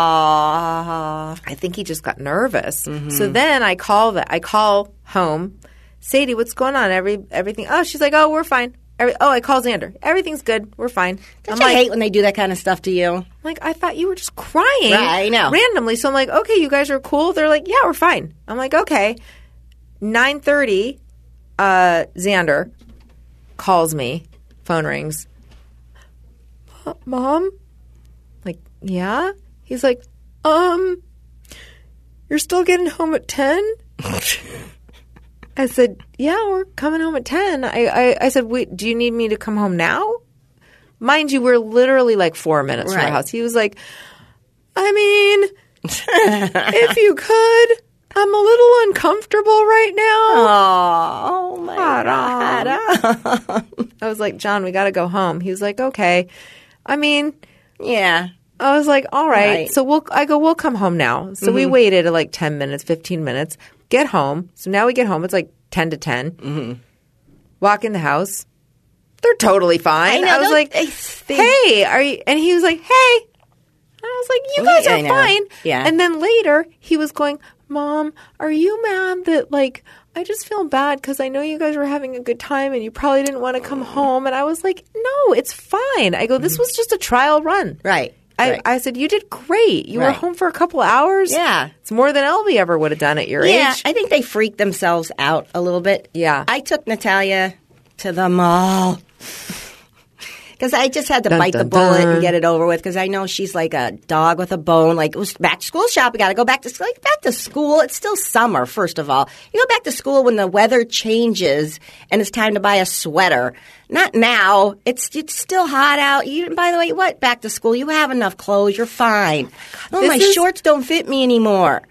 [SPEAKER 4] I think he just got nervous. So then I call the, I call home. Sadie, what's going on? Every everything. Oh, she's like, oh, we're fine. Every, oh, I call Xander. Everything's good. We're fine.
[SPEAKER 5] Don't
[SPEAKER 4] I'm
[SPEAKER 5] you
[SPEAKER 4] like,
[SPEAKER 5] hate when they do that kind of stuff to you?
[SPEAKER 4] like, I thought you were just crying.
[SPEAKER 5] Right, I know.
[SPEAKER 4] Randomly. So I'm like, okay, you guys are cool. They're like, yeah, we're fine. I'm like, okay. nine thirty, uh, Xander calls me. Phone rings. Mom? Like, yeah? He's like, um, you're still getting home at ten? I said, yeah, we're coming home at ten. I, I, I said, wait, do you need me to come home now? Mind you, we're literally like four minutes from
[SPEAKER 5] Right.
[SPEAKER 4] our house. He was like, I mean, if you could, I'm a little uncomfortable right now.
[SPEAKER 5] Oh, my
[SPEAKER 4] God. I was like, John, we got to go home. He was like, okay. I mean,
[SPEAKER 5] Yeah.
[SPEAKER 4] I was like, all right.
[SPEAKER 5] Right.
[SPEAKER 4] So we'll, I go, we'll come home now. So we waited like ten minutes, fifteen minutes, get home. So now we get home. It's like ten to ten. Mm-hmm. Walk in the house. They're totally fine.
[SPEAKER 5] I know,
[SPEAKER 4] was
[SPEAKER 5] don't-
[SPEAKER 4] like,
[SPEAKER 5] they-
[SPEAKER 4] hey, are you, and he was like, hey. And I was like, you guys
[SPEAKER 5] Yeah, I
[SPEAKER 4] are
[SPEAKER 5] know.
[SPEAKER 4] fine.
[SPEAKER 5] Yeah.
[SPEAKER 4] And then later he was going, Mom, are you mad that like, I just feel bad because I know you guys were having a good time and you probably didn't want to come home. And I was like, no, it's fine. I go, this was just a trial run.
[SPEAKER 5] Right.
[SPEAKER 4] I,
[SPEAKER 5] right.
[SPEAKER 4] I said, you did great. You were
[SPEAKER 5] Right.
[SPEAKER 4] home for a couple hours.
[SPEAKER 5] Yeah.
[SPEAKER 4] It's more than Elby ever would have done at your
[SPEAKER 5] Yeah,
[SPEAKER 4] age.
[SPEAKER 5] I think they freaked themselves out a little bit.
[SPEAKER 4] Yeah.
[SPEAKER 5] I took Natalia to the mall because I just had to
[SPEAKER 4] Dun,
[SPEAKER 5] bite the
[SPEAKER 4] dun,
[SPEAKER 5] bullet
[SPEAKER 4] dun.
[SPEAKER 5] and get it over with because I know she's like a dog with a bone. Like, it was back to school shop. We got to go back to school. Like, back to school. It's still summer, first of all. You go back to school when the weather changes and it's time to buy a sweater. Not now. It's it's still hot out. You, by the way, what? Back to school. You have enough clothes. You're fine. Oh,
[SPEAKER 4] This
[SPEAKER 5] my
[SPEAKER 4] is-
[SPEAKER 5] shorts don't fit me anymore.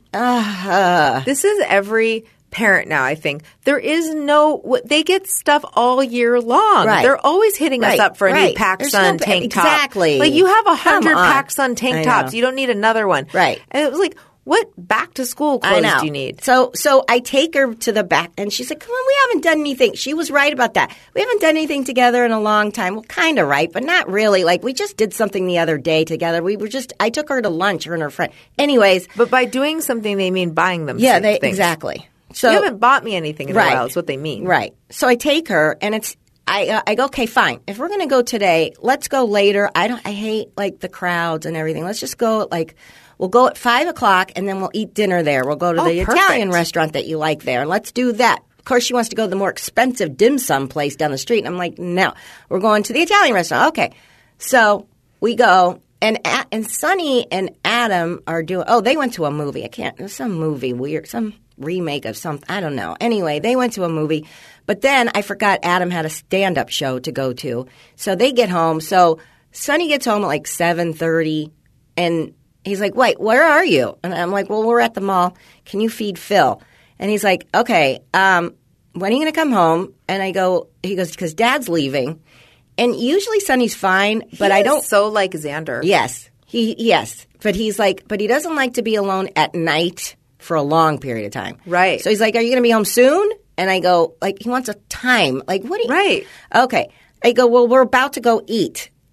[SPEAKER 5] Uh,
[SPEAKER 4] This is every parent now, I think. There is no – they get stuff all year long.
[SPEAKER 5] Right.
[SPEAKER 4] They're always hitting us
[SPEAKER 5] Right,
[SPEAKER 4] up for a
[SPEAKER 5] right.
[SPEAKER 4] new PacSun
[SPEAKER 5] There's no-
[SPEAKER 4] tank top.
[SPEAKER 5] exactly.
[SPEAKER 4] Like you have a
[SPEAKER 5] Come
[SPEAKER 4] hundred
[SPEAKER 5] on.
[SPEAKER 4] PacSun tank
[SPEAKER 5] I
[SPEAKER 4] tops.
[SPEAKER 5] know.
[SPEAKER 4] You don't need another one.
[SPEAKER 5] Right.
[SPEAKER 4] And it was like, what back to school
[SPEAKER 5] I
[SPEAKER 4] clothes
[SPEAKER 5] know.
[SPEAKER 4] do you need?
[SPEAKER 5] So, so I take her to the back, and she's like, "Come on, we haven't done anything." She was right about that. We haven't done anything together in a long time. Well, kind of right, but not really. Like we just did something the other day together. We were just. I took her to lunch, her and her friend. Anyways,
[SPEAKER 4] But by doing something, they mean buying them
[SPEAKER 5] yeah, they
[SPEAKER 4] things.
[SPEAKER 5] exactly. So
[SPEAKER 4] You haven't bought me anything in
[SPEAKER 5] right.
[SPEAKER 4] a while is what they mean.
[SPEAKER 5] Right. So I take her, and it's I. Uh, I go, okay, fine. If we're going to go today, let's go later. I don't. I hate like the crowds and everything. Let's just go at like. We'll go at five o'clock, and then we'll eat dinner there. We'll go to
[SPEAKER 4] Oh,
[SPEAKER 5] the
[SPEAKER 4] perfect.
[SPEAKER 5] Italian restaurant that you like there. Let's do that. Of course, she wants to go to the more expensive dim sum place down the street. And I'm like, no, we're going to the Italian restaurant. Okay. So we go, and A- and Sonny and Adam are doing. Oh, they went to a movie. I can't. There's some movie weird, some remake of something. I don't know. Anyway, they went to a movie, but then I forgot Adam had a stand up show to go to. So they get home. So Sonny gets home at like seven thirty, and he's like, wait, where are you? And I'm like, well, we're at the mall. Can you feed Phil? And he's like, okay, um, when are you going to come home? And I go, he goes, because Dad's leaving. And usually Sonny's fine, but
[SPEAKER 4] He
[SPEAKER 5] I
[SPEAKER 4] is
[SPEAKER 5] don't.
[SPEAKER 4] so like Xander.
[SPEAKER 5] Yes. He yes. But he's like, but he doesn't like to be alone at night for a long period of time.
[SPEAKER 4] Right.
[SPEAKER 5] So he's like, are you going to be home soon? And I go, like, he wants a time. Like, what do you.
[SPEAKER 4] Right.
[SPEAKER 5] Okay. I go, well, we're about to go eat.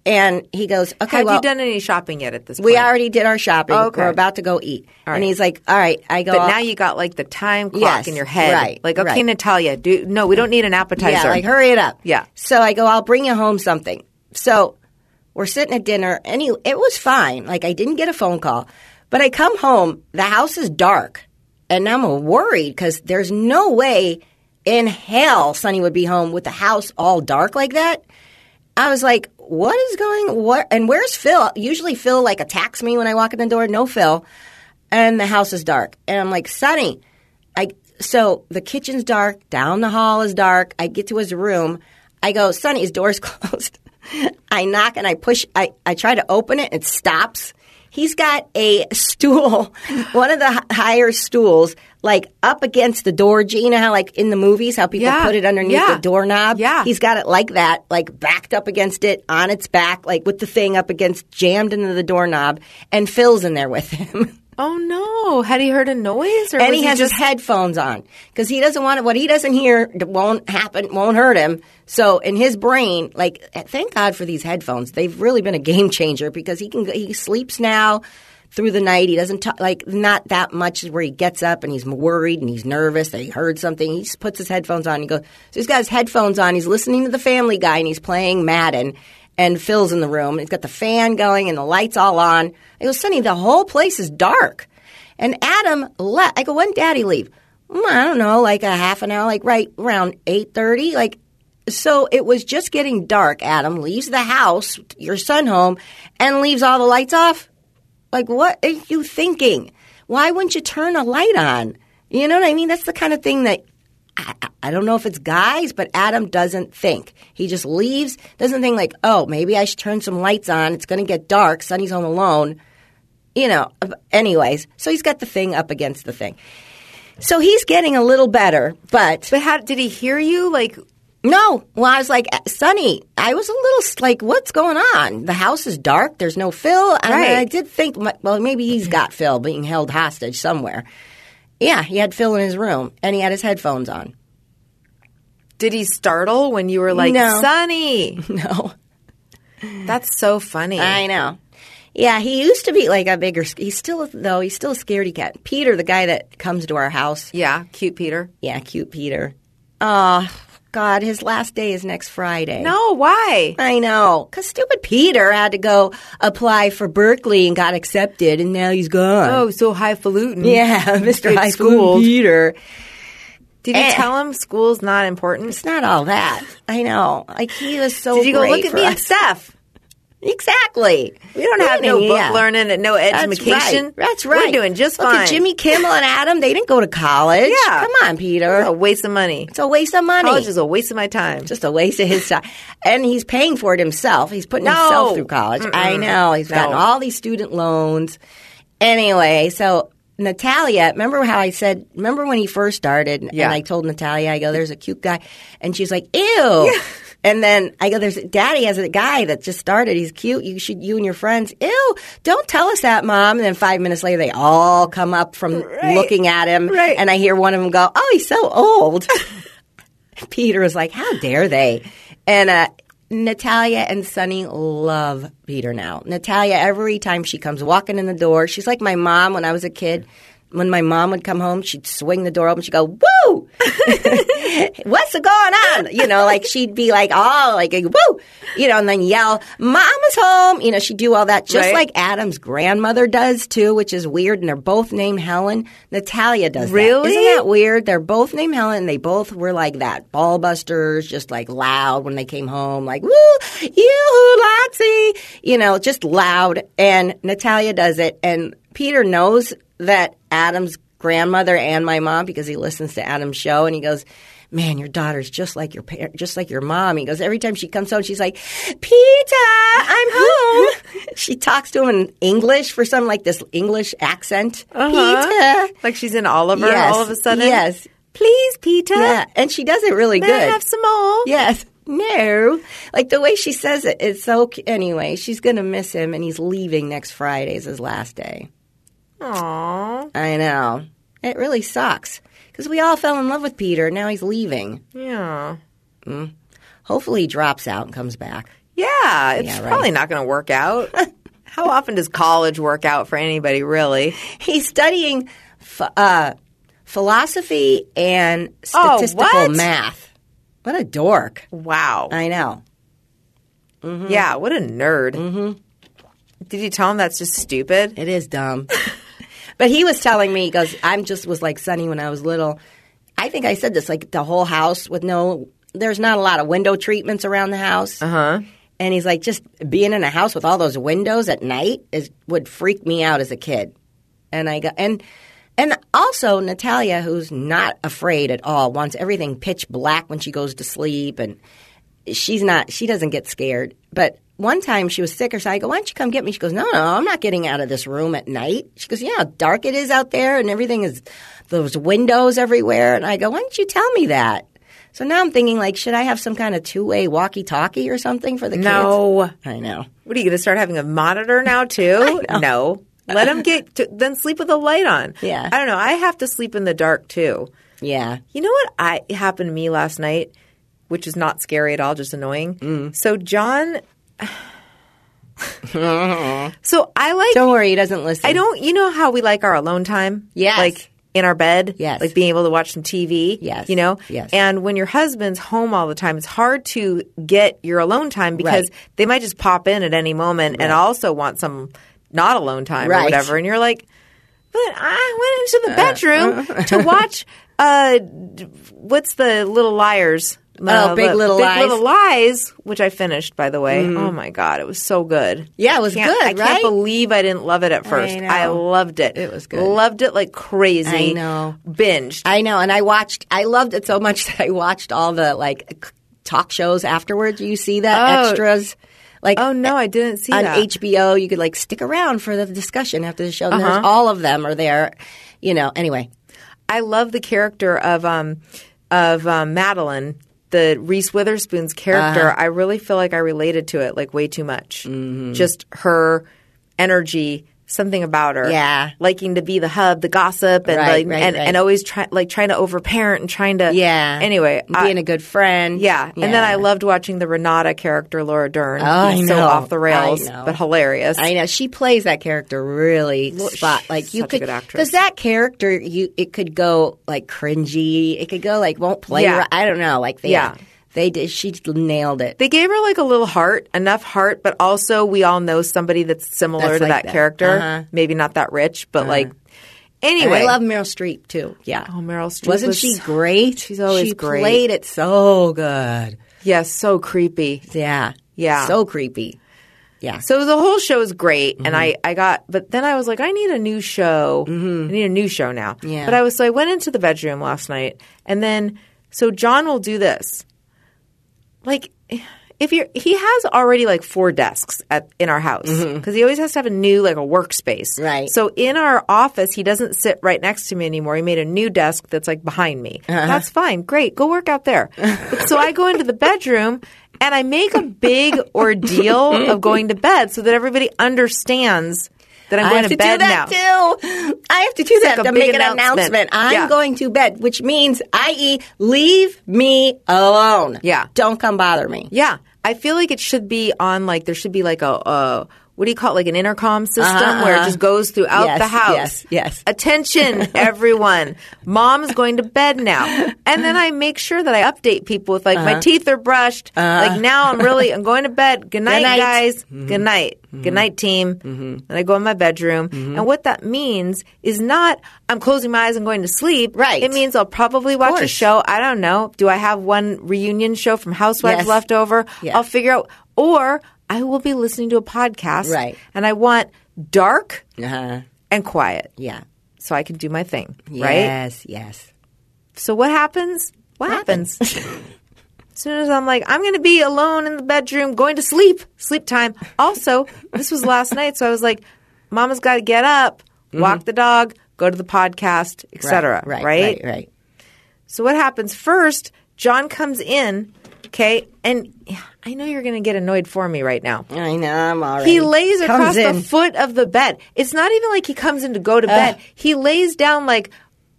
[SPEAKER 5] And he goes, okay,
[SPEAKER 4] Have
[SPEAKER 5] well.
[SPEAKER 4] you done any shopping yet at this point?
[SPEAKER 5] We already did our shopping.
[SPEAKER 4] Okay.
[SPEAKER 5] We're about to go eat.
[SPEAKER 4] All
[SPEAKER 5] And
[SPEAKER 4] right.
[SPEAKER 5] he's like, all right, I go.
[SPEAKER 4] But now you got like the time clock
[SPEAKER 5] Yes,
[SPEAKER 4] in your head.
[SPEAKER 5] right,
[SPEAKER 4] Like, okay,
[SPEAKER 5] right.
[SPEAKER 4] Natalia, do no, we don't need an appetizer.
[SPEAKER 5] Yeah, like hurry it up.
[SPEAKER 4] Yeah.
[SPEAKER 5] So I go, I'll bring you home something. So we're sitting at dinner, and he, it was fine. Like, I didn't get a phone call. But I come home, the house is dark. And I'm worried because there's no way in hell Sonny would be home with the house all dark like that. I was like, what is going what and where's Phil? Usually Phil like attacks me when I walk in the door. No Phil. And the house is dark. And I'm like, Sonny, I so the kitchen's dark, down the hall is dark. I get to his room. I go, Sonny, his door's closed. I knock and I push I, I try to open it, it stops. He's got a stool, one of the h- higher stools, like up against the door. You know how, like in the movies, how people
[SPEAKER 4] Yeah.
[SPEAKER 5] put it underneath
[SPEAKER 4] Yeah.
[SPEAKER 5] the doorknob?
[SPEAKER 4] Yeah.
[SPEAKER 5] He's got it like that, like backed up against it, on its back, like with the thing up against, jammed into the doorknob, and Phil's in there with him.
[SPEAKER 4] Oh no! Had he heard a noise, or
[SPEAKER 5] and
[SPEAKER 4] was
[SPEAKER 5] he has
[SPEAKER 4] just
[SPEAKER 5] his headphones on because he doesn't want it. What he doesn't hear won't happen, won't hurt him. So in his brain, like, thank God for these headphones. They've really been a game changer because he can he sleeps now through the night. He doesn't talk, like not that much where he gets up and he's worried and he's nervous that he heard something. He just puts his headphones on. And he goes, so he's got his headphones on. He's listening to the Family Guy and he's playing Madden. And Phil's in the room. He's got the fan going and the lights all on. I go, Sonny, the whole place is dark. And Adam left. I go, when did Daddy leave? Mm, I don't know, like a half an hour, like right around eight thirty. Like, so it was just getting dark. Adam leaves the house, your son home, and leaves all the lights off. Like, what are you thinking? Why wouldn't you turn a light on? You know what I mean? That's the kind of thing that I, I don't know if it's guys, but Adam doesn't think. He just leaves, doesn't think like, oh, maybe I should turn some lights on. It's going to get dark. Sonny's home alone. You know, anyways. So he's got the thing up against the thing. So he's getting a little better, but...
[SPEAKER 4] But how did he hear you? Like,
[SPEAKER 5] no. Well, I was like, Sonny, I was a little like, what's going on? The house is dark. There's no Phil. And
[SPEAKER 4] Right.
[SPEAKER 5] I did think, well, maybe he's got Phil being held hostage somewhere. Yeah, he had Phil in his room, and he had his headphones on.
[SPEAKER 4] did he startle when you were like,
[SPEAKER 5] No.
[SPEAKER 4] Sonny?
[SPEAKER 5] No.
[SPEAKER 4] That's so funny.
[SPEAKER 5] I know. Yeah, he used to be like a bigger. He's still though. He's still a scaredy cat. Peter, the guy that comes to our house.
[SPEAKER 4] Yeah, cute Peter.
[SPEAKER 5] Yeah, cute Peter. Oh God, his last day is next Friday.
[SPEAKER 4] No, why?
[SPEAKER 5] I know, because stupid Peter had to go apply for Berkeley and got accepted, and now he's gone.
[SPEAKER 4] Oh, so highfalutin.
[SPEAKER 5] yeah, Mister
[SPEAKER 4] Good
[SPEAKER 5] Highfalutin
[SPEAKER 4] schooled.
[SPEAKER 5] Peter.
[SPEAKER 4] Did you
[SPEAKER 5] Eh.
[SPEAKER 4] tell him school's not important?
[SPEAKER 5] It's not all that. I know. Like he was so.
[SPEAKER 4] Did you go
[SPEAKER 5] great
[SPEAKER 4] look at
[SPEAKER 5] for
[SPEAKER 4] me
[SPEAKER 5] us.
[SPEAKER 4] and Steph?
[SPEAKER 5] Exactly.
[SPEAKER 4] We don't have no
[SPEAKER 5] Yeah.
[SPEAKER 4] book learning and no
[SPEAKER 5] That's
[SPEAKER 4] education.
[SPEAKER 5] right. That's right.
[SPEAKER 4] We're doing just
[SPEAKER 5] Look
[SPEAKER 4] fine.
[SPEAKER 5] at Jimmy Kimmel and Adam. They didn't go to college.
[SPEAKER 4] Yeah.
[SPEAKER 5] Come on, Peter.
[SPEAKER 4] It's a waste of money.
[SPEAKER 5] It's a waste of money.
[SPEAKER 4] College is a waste of my time.
[SPEAKER 5] Just a waste of his time. And he's paying for it himself. He's putting
[SPEAKER 4] No.
[SPEAKER 5] himself through college.
[SPEAKER 4] Mm-mm.
[SPEAKER 5] I know. He's
[SPEAKER 4] No.
[SPEAKER 5] gotten all these student loans. Anyway, so Natalia, remember how I said, remember when he first started?
[SPEAKER 4] Yeah.
[SPEAKER 5] And I told Natalia, I go, there's a cute guy. And she's like, ew. And then I go, there's Daddy has a guy that just started. He's cute. You should, you and your friends. Ew, don't tell us that, Mom. And then five minutes later, they all come up from
[SPEAKER 4] Right.
[SPEAKER 5] looking at him.
[SPEAKER 4] Right.
[SPEAKER 5] And I hear one of them go, oh, he's so old. Peter was like, how dare they? And uh, Natalia and Sonny love Peter now. Natalia, every time she comes walking in the door, she's like my mom when I was a kid. When my mom would come home, she'd swing the door open. She'd go, woo! What's going on? You know, like she'd be like, oh, like, woo! You know, and then yell, Mama's home! You know, she'd do all that just
[SPEAKER 4] Right.
[SPEAKER 5] like Adam's grandmother does too, which is weird. And they're both named Helen. Natalia does that.
[SPEAKER 4] Really?
[SPEAKER 5] Isn't that weird? They're both named Helen. And they both were like that. Ball busters, just like loud when they came home. Like, woo! You, Lotsie! You know, just loud. And Natalia does it. And Peter knows that Adam's grandmother and my mom, because he listens to Adam's show, and he goes, man, your daughter's just like your par- just like your mom. He goes, every time she comes home, she's like, Peter, I'm home. She talks to him in English for some like this English accent.
[SPEAKER 4] Uh-huh.
[SPEAKER 5] Peter.
[SPEAKER 4] Like she's in Oliver
[SPEAKER 5] Yes.
[SPEAKER 4] all of a sudden.
[SPEAKER 5] Yes.
[SPEAKER 4] Please, Peter.
[SPEAKER 5] Yeah, and she does it really
[SPEAKER 4] May
[SPEAKER 5] good.
[SPEAKER 4] I have some more?
[SPEAKER 5] Yes. No. Like the way she says it, it's so cu- anyway, she's going to miss him, and he's leaving next Friday is his last day.
[SPEAKER 4] Aww.
[SPEAKER 5] I know. It really sucks. Because we all fell in love with Peter. Now he's leaving.
[SPEAKER 4] Yeah.
[SPEAKER 5] Hopefully he drops out and comes back.
[SPEAKER 4] Yeah, it's
[SPEAKER 5] Yeah, right.
[SPEAKER 4] probably not going to work out. How often does college work out for anybody, really?
[SPEAKER 5] He's studying ph- uh, philosophy and
[SPEAKER 4] Oh,
[SPEAKER 5] statistical
[SPEAKER 4] what?
[SPEAKER 5] math. What a dork.
[SPEAKER 4] Wow.
[SPEAKER 5] I know.
[SPEAKER 4] Yeah, what a nerd. Mm-hmm. Did you tell him that's just stupid?
[SPEAKER 5] It is dumb. But he was telling me, he goes, I'm just was like Sonny when I was little. I think I said this, like the whole house with no, there's not a lot of window treatments around the house.
[SPEAKER 4] Uh-huh.
[SPEAKER 5] And he's like, just being in a house with all those windows at night is would freak me out as a kid. And I got, and, and also Natalia, who's not afraid at all, wants everything pitch black when she goes to sleep. And she's not, she doesn't get scared. But one time she was sick or so I go, why don't you come get me? She goes, no, no, I'm not getting out of this room at night. She goes, yeah, how dark it is out there and everything is those windows everywhere. And I go, why didn't you tell me that? So now I'm thinking, like, should I have some kind of two-way walkie-talkie or something for the kids?
[SPEAKER 4] No.
[SPEAKER 5] I know.
[SPEAKER 4] What are you going to start having a monitor now, too? No. Let them get, to, then sleep with the light on.
[SPEAKER 5] Yeah.
[SPEAKER 4] I don't know. I have to sleep in the dark, too.
[SPEAKER 5] Yeah.
[SPEAKER 4] You know what I happened to me last night, which is not scary at all, just annoying? Mm. So John... so I like...
[SPEAKER 5] Don't worry, he doesn't listen.
[SPEAKER 4] I don't... You know how we like our alone time?
[SPEAKER 5] Yes.
[SPEAKER 4] Like... in our bed,
[SPEAKER 5] yes.
[SPEAKER 4] like being able to watch some T V,
[SPEAKER 5] yes.
[SPEAKER 4] you know?
[SPEAKER 5] Yes.
[SPEAKER 4] And when your husband's home all the time, it's hard to get your alone time because
[SPEAKER 5] right.
[SPEAKER 4] they might just pop in at any moment right. and also want some not alone time
[SPEAKER 5] right.
[SPEAKER 4] or whatever. And you're like, but I went into the bedroom uh. to watch, uh, what's the Little Liars?
[SPEAKER 5] Oh,
[SPEAKER 4] uh,
[SPEAKER 5] Big
[SPEAKER 4] the,
[SPEAKER 5] Little
[SPEAKER 4] Big
[SPEAKER 5] Lies.
[SPEAKER 4] Little Lies, which I finished, by the way.
[SPEAKER 5] Mm.
[SPEAKER 4] Oh, my God. It was so good.
[SPEAKER 5] Yeah, it was
[SPEAKER 4] I
[SPEAKER 5] good,
[SPEAKER 4] I
[SPEAKER 5] right?
[SPEAKER 4] can't believe I didn't love it at first.
[SPEAKER 5] I know.
[SPEAKER 4] I loved it.
[SPEAKER 5] It was good.
[SPEAKER 4] Loved it like crazy.
[SPEAKER 5] I know.
[SPEAKER 4] Binged.
[SPEAKER 5] I know. And I watched, I loved it so much that I watched all the, like, talk shows afterwards. You see that?
[SPEAKER 4] Oh.
[SPEAKER 5] Extras. Like,
[SPEAKER 4] oh, no, I didn't see
[SPEAKER 5] on
[SPEAKER 4] that.
[SPEAKER 5] On H B O, you could, like, stick around for the discussion after the show. And
[SPEAKER 4] uh-huh.
[SPEAKER 5] there's all of them are there. You know, anyway.
[SPEAKER 4] I love the character of, um, of um, Madeline. The Reese Witherspoon's character,
[SPEAKER 5] uh-huh.
[SPEAKER 4] I really feel like I related to it like way too much.
[SPEAKER 5] Mm-hmm.
[SPEAKER 4] Just her energy, something about her.
[SPEAKER 5] Yeah.
[SPEAKER 4] Liking to be the hub, the gossip, and
[SPEAKER 5] right,
[SPEAKER 4] like,
[SPEAKER 5] right,
[SPEAKER 4] and,
[SPEAKER 5] right.
[SPEAKER 4] and always try, like trying to overparent and trying to.
[SPEAKER 5] Yeah.
[SPEAKER 4] Anyway.
[SPEAKER 5] Being
[SPEAKER 4] I,
[SPEAKER 5] a good friend.
[SPEAKER 4] Yeah.
[SPEAKER 5] yeah.
[SPEAKER 4] And then I loved watching the Renata character, Laura Dern.
[SPEAKER 5] Oh, I
[SPEAKER 4] so
[SPEAKER 5] know.
[SPEAKER 4] off the rails,
[SPEAKER 5] I know.
[SPEAKER 4] but hilarious.
[SPEAKER 5] I know. She plays that character really spot. Like you
[SPEAKER 4] such a
[SPEAKER 5] could,
[SPEAKER 4] good actress.
[SPEAKER 5] because that character, you it could go like cringy. It could go like won't play.
[SPEAKER 4] Yeah.
[SPEAKER 5] Right. I don't know. Like they,
[SPEAKER 4] Yeah.
[SPEAKER 5] They did. She nailed it.
[SPEAKER 4] They gave her like a little heart, enough heart, but also we all know somebody that's similar
[SPEAKER 5] That's
[SPEAKER 4] to
[SPEAKER 5] like
[SPEAKER 4] that,
[SPEAKER 5] that.
[SPEAKER 4] character.
[SPEAKER 5] Uh-huh.
[SPEAKER 4] Maybe not that rich, but
[SPEAKER 5] Uh-huh.
[SPEAKER 4] like
[SPEAKER 5] And
[SPEAKER 4] anyway.
[SPEAKER 5] I love Meryl Streep too. Yeah.
[SPEAKER 4] Oh, Meryl Streep
[SPEAKER 5] Wasn't
[SPEAKER 4] was-
[SPEAKER 5] she great?
[SPEAKER 4] She's always
[SPEAKER 5] she
[SPEAKER 4] great.
[SPEAKER 5] played it so good.
[SPEAKER 4] Yes, so creepy.
[SPEAKER 5] Yeah.
[SPEAKER 4] Yeah.
[SPEAKER 5] So creepy. Yeah.
[SPEAKER 4] So the whole show is great, and I, I got, but then I was like, I need a new show. Mm-hmm. I need a new show now.
[SPEAKER 5] Yeah.
[SPEAKER 4] But I was, so I went into the bedroom last night, and then, so John will do this. Like, if you're, he has already like four desks at in our house because mm-hmm. he always has to have a new like a workspace.
[SPEAKER 5] Right.
[SPEAKER 4] So in our office, he doesn't sit right next to me anymore. He made a new desk that's like behind me. Uh-huh. That's fine. Great. Go work out there. But, so I go into the bedroom and I make a big ordeal of going to bed so that everybody understands that I'm
[SPEAKER 5] I
[SPEAKER 4] going
[SPEAKER 5] have
[SPEAKER 4] to,
[SPEAKER 5] to
[SPEAKER 4] bed
[SPEAKER 5] do that
[SPEAKER 4] now.
[SPEAKER 5] too. I have to do
[SPEAKER 4] It's
[SPEAKER 5] that
[SPEAKER 4] like a
[SPEAKER 5] to
[SPEAKER 4] big
[SPEAKER 5] make an
[SPEAKER 4] announcement.
[SPEAKER 5] announcement. I'm
[SPEAKER 4] Yeah.
[SPEAKER 5] going to bed, which means, that is, leave me alone.
[SPEAKER 4] Yeah.
[SPEAKER 5] Don't come bother me.
[SPEAKER 4] Yeah. I feel like it should be on like there should be like a uh, what do you call it? Like an intercom system
[SPEAKER 5] Uh-huh.
[SPEAKER 4] where it just goes throughout
[SPEAKER 5] Yes,
[SPEAKER 4] the house.
[SPEAKER 5] yes, yes.
[SPEAKER 4] Attention, everyone. Mom's going to bed now. And then I make sure that I update people with like my teeth are brushed. Like now I'm really I'm going to bed. Good night,
[SPEAKER 5] Good night.
[SPEAKER 4] guys.
[SPEAKER 5] Mm-hmm.
[SPEAKER 4] Good night. Mm-hmm. Good night, team. Mm-hmm. And I go in my bedroom.
[SPEAKER 5] Mm-hmm.
[SPEAKER 4] And what that means is not I'm closing my eyes and going to sleep.
[SPEAKER 5] Right.
[SPEAKER 4] It means I'll probably watch a
[SPEAKER 5] course.
[SPEAKER 4] show. I don't know. Do I have one reunion show from Housewives
[SPEAKER 5] Yes.
[SPEAKER 4] left over?
[SPEAKER 5] Yeah.
[SPEAKER 4] I'll figure out. Or I will be listening to a podcast.
[SPEAKER 5] Right.
[SPEAKER 4] And I want dark
[SPEAKER 5] Uh-huh.
[SPEAKER 4] and quiet.
[SPEAKER 5] Yeah.
[SPEAKER 4] So I can do my thing. Right?
[SPEAKER 5] Yes, yes.
[SPEAKER 4] So what happens? What happens? As soon as I'm like, I'm going to be alone in the bedroom, going to sleep, sleep time. Also, this was last night, so I was like, Mama's got to get up, walk mm-hmm. the dog, go to the podcast, et cetera.
[SPEAKER 5] Right, right,
[SPEAKER 4] right?
[SPEAKER 5] right, right.
[SPEAKER 4] So what happens first? John comes in, okay, and I know you're going to get annoyed for me right now.
[SPEAKER 5] I know, I'm already.
[SPEAKER 4] He lays
[SPEAKER 5] Comes
[SPEAKER 4] across
[SPEAKER 5] in.
[SPEAKER 4] the foot of the bed. It's not even like he comes in to go to
[SPEAKER 5] Uh.
[SPEAKER 4] bed. He lays down like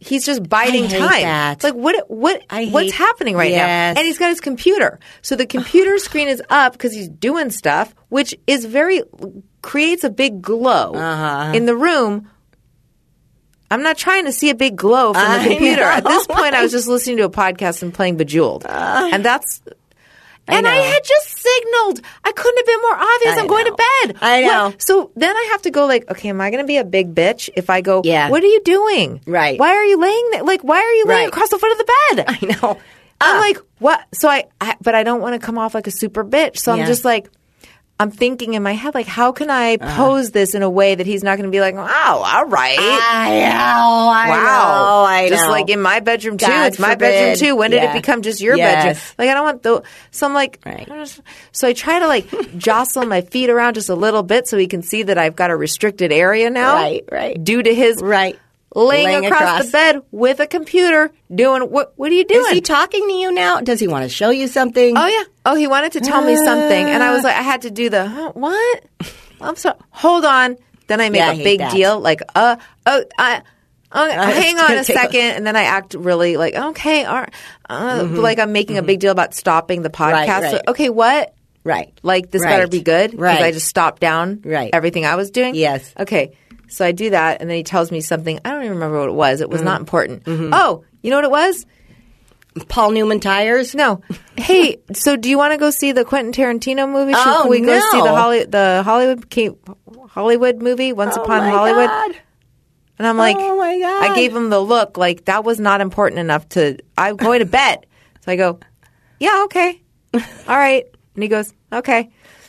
[SPEAKER 4] he's just biding
[SPEAKER 5] I hate
[SPEAKER 4] time.
[SPEAKER 5] that.
[SPEAKER 4] It's like what what
[SPEAKER 5] I
[SPEAKER 4] what's
[SPEAKER 5] hate-
[SPEAKER 4] happening right
[SPEAKER 5] Yes.
[SPEAKER 4] now? And he's got his computer. So the computer screen is up because he's doing stuff, which is very creates a big glow
[SPEAKER 5] Uh-huh.
[SPEAKER 4] in the room. I'm not trying to see a big glow from
[SPEAKER 5] I
[SPEAKER 4] the computer.
[SPEAKER 5] know.
[SPEAKER 4] At this point, I was just listening to a podcast and playing Bejeweled,
[SPEAKER 5] Uh,
[SPEAKER 4] and that's. And I,
[SPEAKER 5] know.
[SPEAKER 4] had just signaled. I couldn't have been more obvious.
[SPEAKER 5] I
[SPEAKER 4] I'm going
[SPEAKER 5] know.
[SPEAKER 4] to bed.
[SPEAKER 5] I know.
[SPEAKER 4] What? So then I have to go like, okay, am I going to be a big bitch if I go,
[SPEAKER 5] Yeah.
[SPEAKER 4] what are you doing?
[SPEAKER 5] Right.
[SPEAKER 4] Why are you laying there? Like, why are you laying
[SPEAKER 5] Right.
[SPEAKER 4] across the foot of the bed?
[SPEAKER 5] I know.
[SPEAKER 4] I'm
[SPEAKER 5] Ah.
[SPEAKER 4] like, what? So I, I, but I don't want to come off like a super bitch. So
[SPEAKER 5] Yeah.
[SPEAKER 4] I'm just like, I'm thinking in my head, like, how can I pose this in a way that he's not going to be like, oh, all right.
[SPEAKER 5] I know. I
[SPEAKER 4] Wow.
[SPEAKER 5] know. I
[SPEAKER 4] just
[SPEAKER 5] know.
[SPEAKER 4] like in my bedroom too.
[SPEAKER 5] God
[SPEAKER 4] It's my
[SPEAKER 5] forbid.
[SPEAKER 4] bedroom too. When did
[SPEAKER 5] Yeah.
[SPEAKER 4] it become just your
[SPEAKER 5] Yes.
[SPEAKER 4] bedroom? Like I don't want the so I'm like
[SPEAKER 5] Right.
[SPEAKER 4] so I try to like jostle my feet around just a little bit so he can see that I've got a restricted area now.
[SPEAKER 5] Right, right.
[SPEAKER 4] Due to his
[SPEAKER 5] Right.
[SPEAKER 4] laying,
[SPEAKER 5] Laying
[SPEAKER 4] across,
[SPEAKER 5] across.
[SPEAKER 4] the bed with a computer doing what what are you doing?
[SPEAKER 5] Is he talking to you now? Does he want to show you something?
[SPEAKER 4] Oh yeah. Oh, he wanted to tell me something, and I was like, I had to do the huh, what? I'm sorry. Hold on. Then I make
[SPEAKER 5] Yeah, I
[SPEAKER 4] a
[SPEAKER 5] hate
[SPEAKER 4] big
[SPEAKER 5] that.
[SPEAKER 4] deal, like uh oh, I. Uh, hang
[SPEAKER 5] it's
[SPEAKER 4] on
[SPEAKER 5] gonna
[SPEAKER 4] a
[SPEAKER 5] take a-
[SPEAKER 4] second, and then I act really like okay, all right, uh, like I'm making a big deal about stopping the podcast.
[SPEAKER 5] Right,
[SPEAKER 4] So,
[SPEAKER 5] right.
[SPEAKER 4] okay, what?
[SPEAKER 5] Right.
[SPEAKER 4] Like this
[SPEAKER 5] Right.
[SPEAKER 4] better be good because
[SPEAKER 5] Right.
[SPEAKER 4] I just stopped down
[SPEAKER 5] Right.
[SPEAKER 4] everything I was doing.
[SPEAKER 5] Yes.
[SPEAKER 4] Okay. So I do that, and then he tells me something. I don't even remember what it was. It was
[SPEAKER 5] Mm-hmm.
[SPEAKER 4] not important. Oh, you know what it was?
[SPEAKER 5] Paul Newman tires?
[SPEAKER 4] No. Hey, so do you want to go see the Quentin Tarantino movie? Should
[SPEAKER 5] Oh,
[SPEAKER 4] we go see the
[SPEAKER 5] no.
[SPEAKER 4] Holly, the Hollywood Ca- Hollywood movie, Once
[SPEAKER 5] Oh,
[SPEAKER 4] Upon
[SPEAKER 5] my
[SPEAKER 4] Hollywood?
[SPEAKER 5] God.
[SPEAKER 4] And I'm like,
[SPEAKER 5] Oh, my God.
[SPEAKER 4] I gave him the look like that was not important enough to. I'm going to bed. So I go, yeah, okay, all right. And he goes, okay.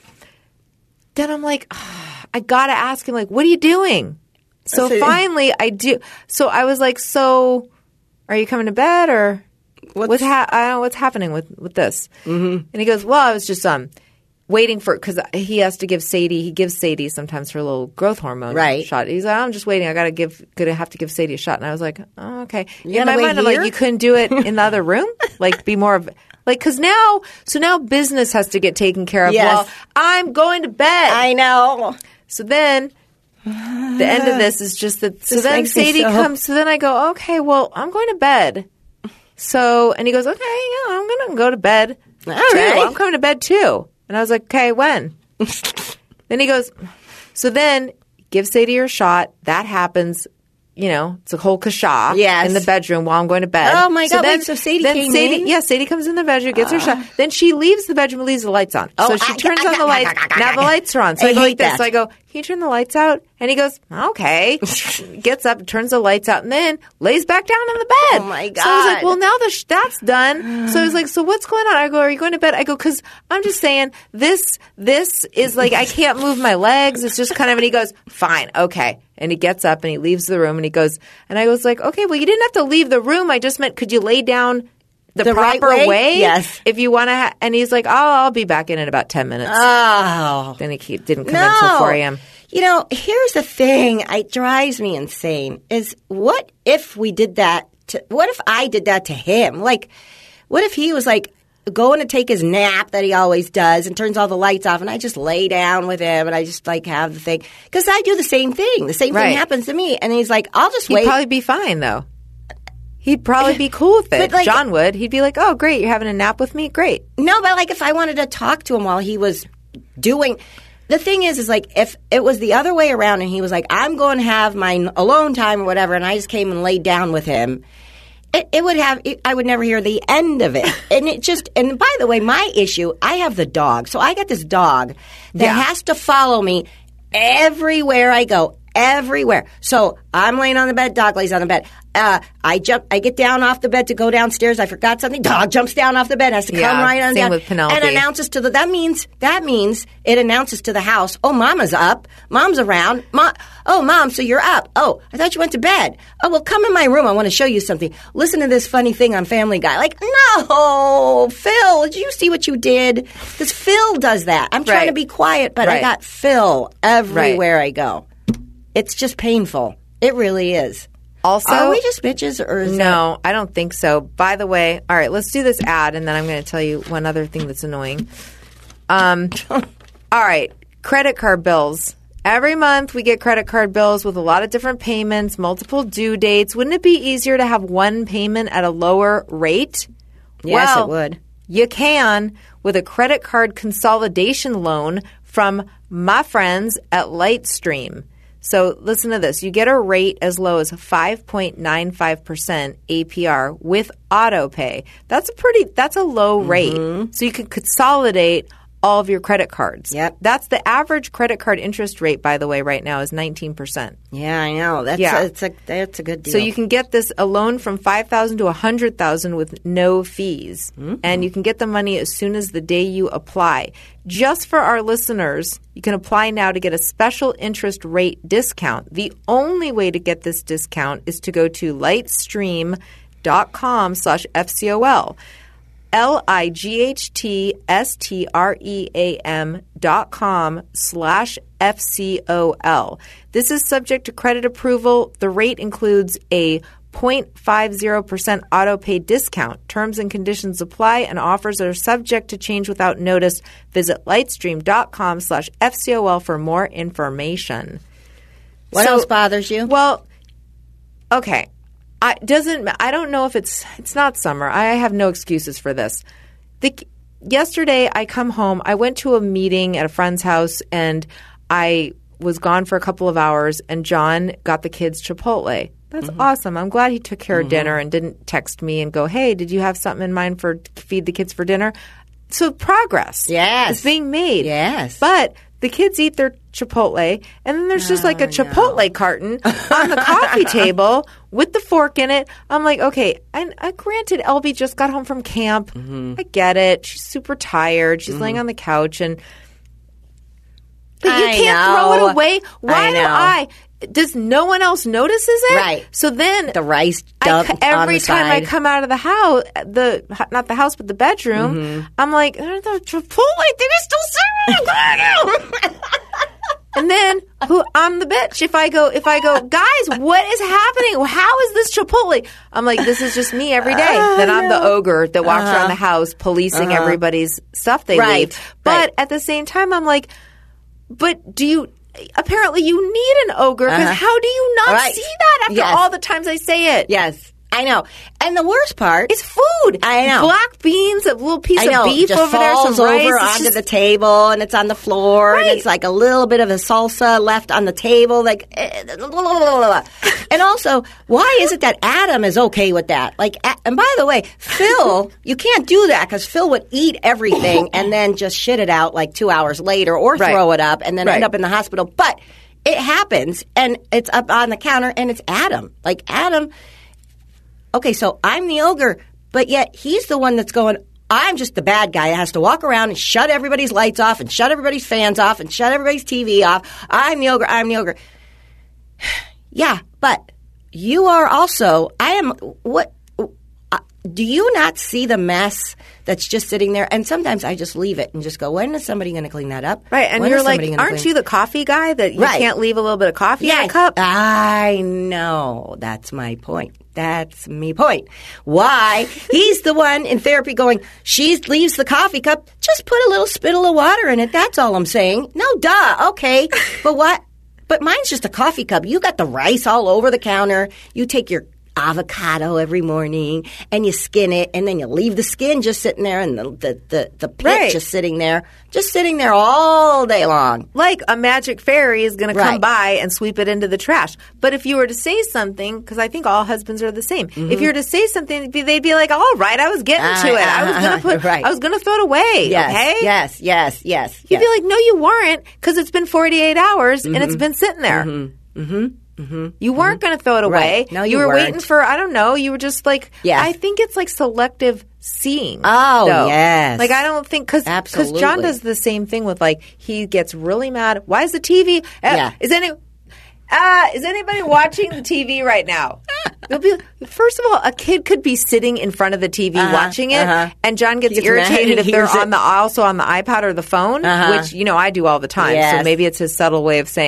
[SPEAKER 4] Then I'm like, ah, I gotta ask him, like, what are you doing? So
[SPEAKER 5] see.
[SPEAKER 4] finally, I do. So I was like, so are you coming to bed or?
[SPEAKER 5] What's-
[SPEAKER 4] What's ha- I don't know what's happening with with this. Mm-hmm. And he goes, well, I was just um waiting for because he has to give Sadie. He gives Sadie sometimes her little growth hormone
[SPEAKER 5] Right.
[SPEAKER 4] shot. He's like, I'm just waiting. I gotta give, gonna have to give Sadie a shot. And I was like, oh, okay.
[SPEAKER 5] You
[SPEAKER 4] In
[SPEAKER 5] gotta
[SPEAKER 4] my
[SPEAKER 5] wait
[SPEAKER 4] mind, I'm like,
[SPEAKER 5] here?
[SPEAKER 4] you couldn't do it in the other room. Like, be more of like because now, so now business has to get taken care of.
[SPEAKER 5] Yes.
[SPEAKER 4] Well, I'm going to bed.
[SPEAKER 5] I know.
[SPEAKER 4] So then the end of this is just that. So
[SPEAKER 5] This
[SPEAKER 4] then
[SPEAKER 5] makes me
[SPEAKER 4] Sadie
[SPEAKER 5] so-
[SPEAKER 4] comes. So then I go, okay, well, I'm going to bed. So and he goes, okay, yeah, I'm going to go to bed.
[SPEAKER 5] All
[SPEAKER 4] too.
[SPEAKER 5] right.
[SPEAKER 4] I'm coming to bed too. And I was like, okay, when? Then he goes, so then give Sadie her shot. That happens. You know, it's a whole kasha
[SPEAKER 5] Yes.
[SPEAKER 4] in the bedroom while I'm going to bed.
[SPEAKER 5] Oh, my God.
[SPEAKER 4] then-
[SPEAKER 5] Wait, so Sadie
[SPEAKER 4] then
[SPEAKER 5] came
[SPEAKER 4] Sadie,
[SPEAKER 5] in?
[SPEAKER 4] Yeah, Sadie comes in the bedroom, gets her shot. Then she leaves the bedroom and leaves the lights on.
[SPEAKER 5] Oh,
[SPEAKER 4] so she
[SPEAKER 5] I-
[SPEAKER 4] turns
[SPEAKER 5] I-
[SPEAKER 4] on the
[SPEAKER 5] I-
[SPEAKER 4] lights.
[SPEAKER 5] I- I-
[SPEAKER 4] Now the lights are on. So I,
[SPEAKER 5] I
[SPEAKER 4] go like
[SPEAKER 5] hate
[SPEAKER 4] this.
[SPEAKER 5] that.
[SPEAKER 4] So I go, can you turn the lights out? And he goes, okay. Gets up, turns the lights out, and then lays back down on the bed.
[SPEAKER 5] Oh, my
[SPEAKER 4] So I was like,
[SPEAKER 5] God.
[SPEAKER 4] well, now the sh- that's done. So I was like, so what's going on? I go, are you going to bed? I go, because I'm just saying this. This is like I can't move my legs. It's just kind of. And he goes, fine, okay. And he gets up and he leaves the room and he goes, and I was like, okay, well, you didn't have to leave the room. I just meant, could you lay down the,
[SPEAKER 5] The right
[SPEAKER 4] proper
[SPEAKER 5] way? Yes.
[SPEAKER 4] If you want to. Ha-. And he's like, oh, I'll be back in in about ten minutes.
[SPEAKER 5] Oh.
[SPEAKER 4] Then he ke- didn't come
[SPEAKER 5] No.
[SPEAKER 4] in until four a.m.
[SPEAKER 5] You know, here's the thing. It drives me insane. Is what if we did that? To, what if I did that to him? Like, what if he was like going to take his nap that he always does and turns all the lights off, and I just lay down with him and I just like have the thing because I do the same thing. The same
[SPEAKER 4] Right.
[SPEAKER 5] thing happens to me, and he's like, "I'll just
[SPEAKER 4] He'd
[SPEAKER 5] wait."
[SPEAKER 4] probably be fine though. He'd probably be cool with it.
[SPEAKER 5] But, like-
[SPEAKER 4] John would. He'd be like, oh, great, you're having a nap with me? Great.
[SPEAKER 5] No, but like if I wanted to talk to him while he was doing the thing is is like if it was the other way around and he was like, I'm going to have my alone time or whatever, and I just came and laid down with him, it, it would have it, I would never hear the end of it. And it just and by the way, my issue, I have the dog. So I got this dog that
[SPEAKER 4] Yeah.
[SPEAKER 5] has to follow me everywhere I go. Everywhere. So I'm laying on the bed, dog lays on the bed. Uh, I jump, I get down off the bed to go downstairs. I forgot something. Dog jumps down off the bed, has to come
[SPEAKER 4] Yeah,
[SPEAKER 5] right on
[SPEAKER 4] same
[SPEAKER 5] down.
[SPEAKER 4] with Penelope.
[SPEAKER 5] And announces to the, that means, that means it announces to the house, oh, Mama's up. Mom's around. Ma, oh, Mom, so you're up. Oh, I thought you went to bed. Oh, well, come in my room. I want to show you something. Listen to this funny thing on Family Guy. Like, no, Phil, did you see what you did? Because Phil does that. I'm trying
[SPEAKER 4] Right.
[SPEAKER 5] to be quiet, but I
[SPEAKER 4] Right.
[SPEAKER 5] got Phil everywhere I go. It's just painful. It really is.
[SPEAKER 4] Also,
[SPEAKER 5] Are we just bitches or is
[SPEAKER 4] no, I don't think so. By the way, all right, let's do this ad, and then I'm going to tell you one other thing that's annoying. Um, all right, credit card bills. Every month we get credit card bills with a lot of different payments, multiple due dates. Wouldn't it be easier to have one payment at a lower rate?
[SPEAKER 5] Yes,
[SPEAKER 4] well,
[SPEAKER 5] it would.
[SPEAKER 4] You can with a credit card consolidation loan from my friends at Lightstream. So listen to this. You get a rate as low as five point nine five percent A P R with auto pay. That's a pretty that's a low rate.
[SPEAKER 5] Mm-hmm.
[SPEAKER 4] So you can consolidate all of your credit cards.
[SPEAKER 5] Yep.
[SPEAKER 4] That's the average credit card interest rate, by the way, right now is nineteen percent.
[SPEAKER 5] Yeah, I know. That's
[SPEAKER 4] Yeah.
[SPEAKER 5] a, it's a that's a good deal.
[SPEAKER 4] So you can get this a loan from five thousand to one hundred thousand with no fees.
[SPEAKER 5] Mm-hmm.
[SPEAKER 4] And you can get the money as soon as the day you apply. Just for our listeners, you can apply now to get a special interest rate discount. The only way to get this discount is to go to lightstream.com slash FCOL. L-I-G-H-T-S-T-R-E-A-M dot com slash F-C-O-L. This is subject to credit approval. The rate includes a zero point five zero percent auto pay discount. Terms and conditions apply, and offers are subject to change without notice. Visit lightstream.com slash F-C-O-L for more information.
[SPEAKER 5] What
[SPEAKER 4] So-
[SPEAKER 5] else bothers you?
[SPEAKER 4] Well, okay. I doesn't. I don't know if it's. It's not summer. I have no excuses for this. The yesterday I come home. I went to a meeting at a friend's house, and I was gone for a couple of hours. And John got the kids Chipotle. That's
[SPEAKER 5] Mm-hmm.
[SPEAKER 4] awesome. I'm glad he took care of dinner and didn't text me and go, "Hey, did you have something in mind for feed the kids for dinner?" So progress,
[SPEAKER 5] Yes.
[SPEAKER 4] is being made.
[SPEAKER 5] Yes.
[SPEAKER 4] But the kids eat their Chipotle, and then there's just like a Chipotle carton on the coffee table with the fork in it. I'm like, okay, and uh, granted, Elby just got home from camp.
[SPEAKER 5] Mm-hmm.
[SPEAKER 4] I get it. She's super tired. She's laying on the couch, and but you
[SPEAKER 5] I
[SPEAKER 4] can't
[SPEAKER 5] know.
[SPEAKER 4] throw it away. Why
[SPEAKER 5] I
[SPEAKER 4] do
[SPEAKER 5] know.
[SPEAKER 4] I? Does no one else notices it?
[SPEAKER 5] Right.
[SPEAKER 4] So then
[SPEAKER 5] The rice
[SPEAKER 4] I
[SPEAKER 5] dump
[SPEAKER 4] c- every
[SPEAKER 5] on the
[SPEAKER 4] time I
[SPEAKER 5] side.
[SPEAKER 4] come out of the house, the not the house, but the bedroom,
[SPEAKER 5] Mm-hmm.
[SPEAKER 4] I'm like, "There's the Chipotle thing is still sitting there." And then who I'm the bitch if I go if I go, guys, what is happening? How is this Chipotle? I'm like, this is just me every day.
[SPEAKER 5] Oh,
[SPEAKER 4] then I'm the ogre that walks
[SPEAKER 5] Uh-huh.
[SPEAKER 4] around the house policing everybody's stuff they
[SPEAKER 5] Right.
[SPEAKER 4] leave. But
[SPEAKER 5] Right.
[SPEAKER 4] at the same time, I'm like, but do you? Apparently, you need an ogre because
[SPEAKER 5] Uh-huh.
[SPEAKER 4] how do you not
[SPEAKER 5] Right.
[SPEAKER 4] see that after
[SPEAKER 5] Yes.
[SPEAKER 4] all the times I say it?
[SPEAKER 5] Yes, I know. And the worst part
[SPEAKER 4] It's food.
[SPEAKER 5] I know.
[SPEAKER 4] Black beans, a little piece
[SPEAKER 5] I know,
[SPEAKER 4] of beef
[SPEAKER 5] just
[SPEAKER 4] over there,
[SPEAKER 5] falls
[SPEAKER 4] some rice.
[SPEAKER 5] over
[SPEAKER 4] It's
[SPEAKER 5] onto
[SPEAKER 4] just-
[SPEAKER 5] the table, and it's on the floor,
[SPEAKER 4] Right.
[SPEAKER 5] and it's like a little bit of a salsa left on the table, like. eh, blah, blah, blah, blah, blah. And also, why is it that Adam is okay with that? Like, a- and by the way, Phil, you can't do that because Phil would eat everything and then just shit it out like two hours later, or
[SPEAKER 4] Right.
[SPEAKER 5] throw it up and then
[SPEAKER 4] Right.
[SPEAKER 5] end up in the hospital. But it happens, and it's up on the counter, and it's Adam. Like Adam. Okay, so I'm the ogre, but yet he's the one that's going, I'm just the bad guy that has to walk around and shut everybody's lights off and shut everybody's fans off and shut everybody's T V off. I'm the ogre, I'm the ogre. Yeah, but you are also, I am, what, uh, do you not see the mess that's just sitting there? And sometimes I just leave it and just go, when is somebody going to clean that up?
[SPEAKER 4] Right, and
[SPEAKER 5] When
[SPEAKER 4] you're
[SPEAKER 5] is
[SPEAKER 4] like,
[SPEAKER 5] somebody gonna
[SPEAKER 4] aren't
[SPEAKER 5] clean-
[SPEAKER 4] you the coffee guy that you
[SPEAKER 5] Right.
[SPEAKER 4] can't leave a little bit of coffee in
[SPEAKER 5] Yeah,
[SPEAKER 4] a cup?
[SPEAKER 5] I know. That's my point. That's me point. Why? He's the one in therapy going, she leaves the coffee cup, just put a little spittle of water in it. That's all I'm saying. No, duh. Okay. But what? But mine's just a coffee cup. You got the rice all over the counter. You take your avocado every morning and you skin it, and then you leave the skin just sitting there, and the the the, the pit
[SPEAKER 4] Right.
[SPEAKER 5] just sitting there, just sitting there all day long.
[SPEAKER 4] Like a magic fairy is going to come
[SPEAKER 5] Right.
[SPEAKER 4] by and sweep it into the trash. But if you were to say something, because I think all husbands are the same, if you were to say something, they'd be, they'd be like, "All right, I was getting to
[SPEAKER 5] Uh,
[SPEAKER 4] it. I was going to put,
[SPEAKER 5] right.
[SPEAKER 4] I was going to throw it away."
[SPEAKER 5] Yes,
[SPEAKER 4] okay,
[SPEAKER 5] yes, yes, yes.
[SPEAKER 4] You'd
[SPEAKER 5] yes.
[SPEAKER 4] be like, "No, you weren't, because it's been forty-eight hours and it's been sitting there." Mm-hmm. Mm-hmm. You weren't going to throw it away.
[SPEAKER 5] Right. No, you
[SPEAKER 4] were
[SPEAKER 5] weren't.
[SPEAKER 4] waiting for, I don't know, you were just like,
[SPEAKER 5] Yes.
[SPEAKER 4] I think it's like selective seeing.
[SPEAKER 5] Oh,
[SPEAKER 4] though.
[SPEAKER 5] yes.
[SPEAKER 4] Like, I don't think, because John
[SPEAKER 5] Absolutely.
[SPEAKER 4] does the same thing with, like, he gets really mad. Why is the T V? Uh,
[SPEAKER 5] Yeah.
[SPEAKER 4] Is any. Uh, is anybody watching the T V right now? They'll be, first of all, a kid could be sitting in front of the T V
[SPEAKER 5] Uh-huh,
[SPEAKER 4] watching it,
[SPEAKER 5] uh-huh.
[SPEAKER 4] and John gets,
[SPEAKER 5] He gets mad.
[SPEAKER 4] irritated if
[SPEAKER 5] He
[SPEAKER 4] they're
[SPEAKER 5] hears
[SPEAKER 4] on
[SPEAKER 5] it.
[SPEAKER 4] the also on the iPad or the phone,
[SPEAKER 5] Uh-huh.
[SPEAKER 4] which you know I do all the time. So
[SPEAKER 5] Yes.
[SPEAKER 4] maybe it's his subtle way of saying,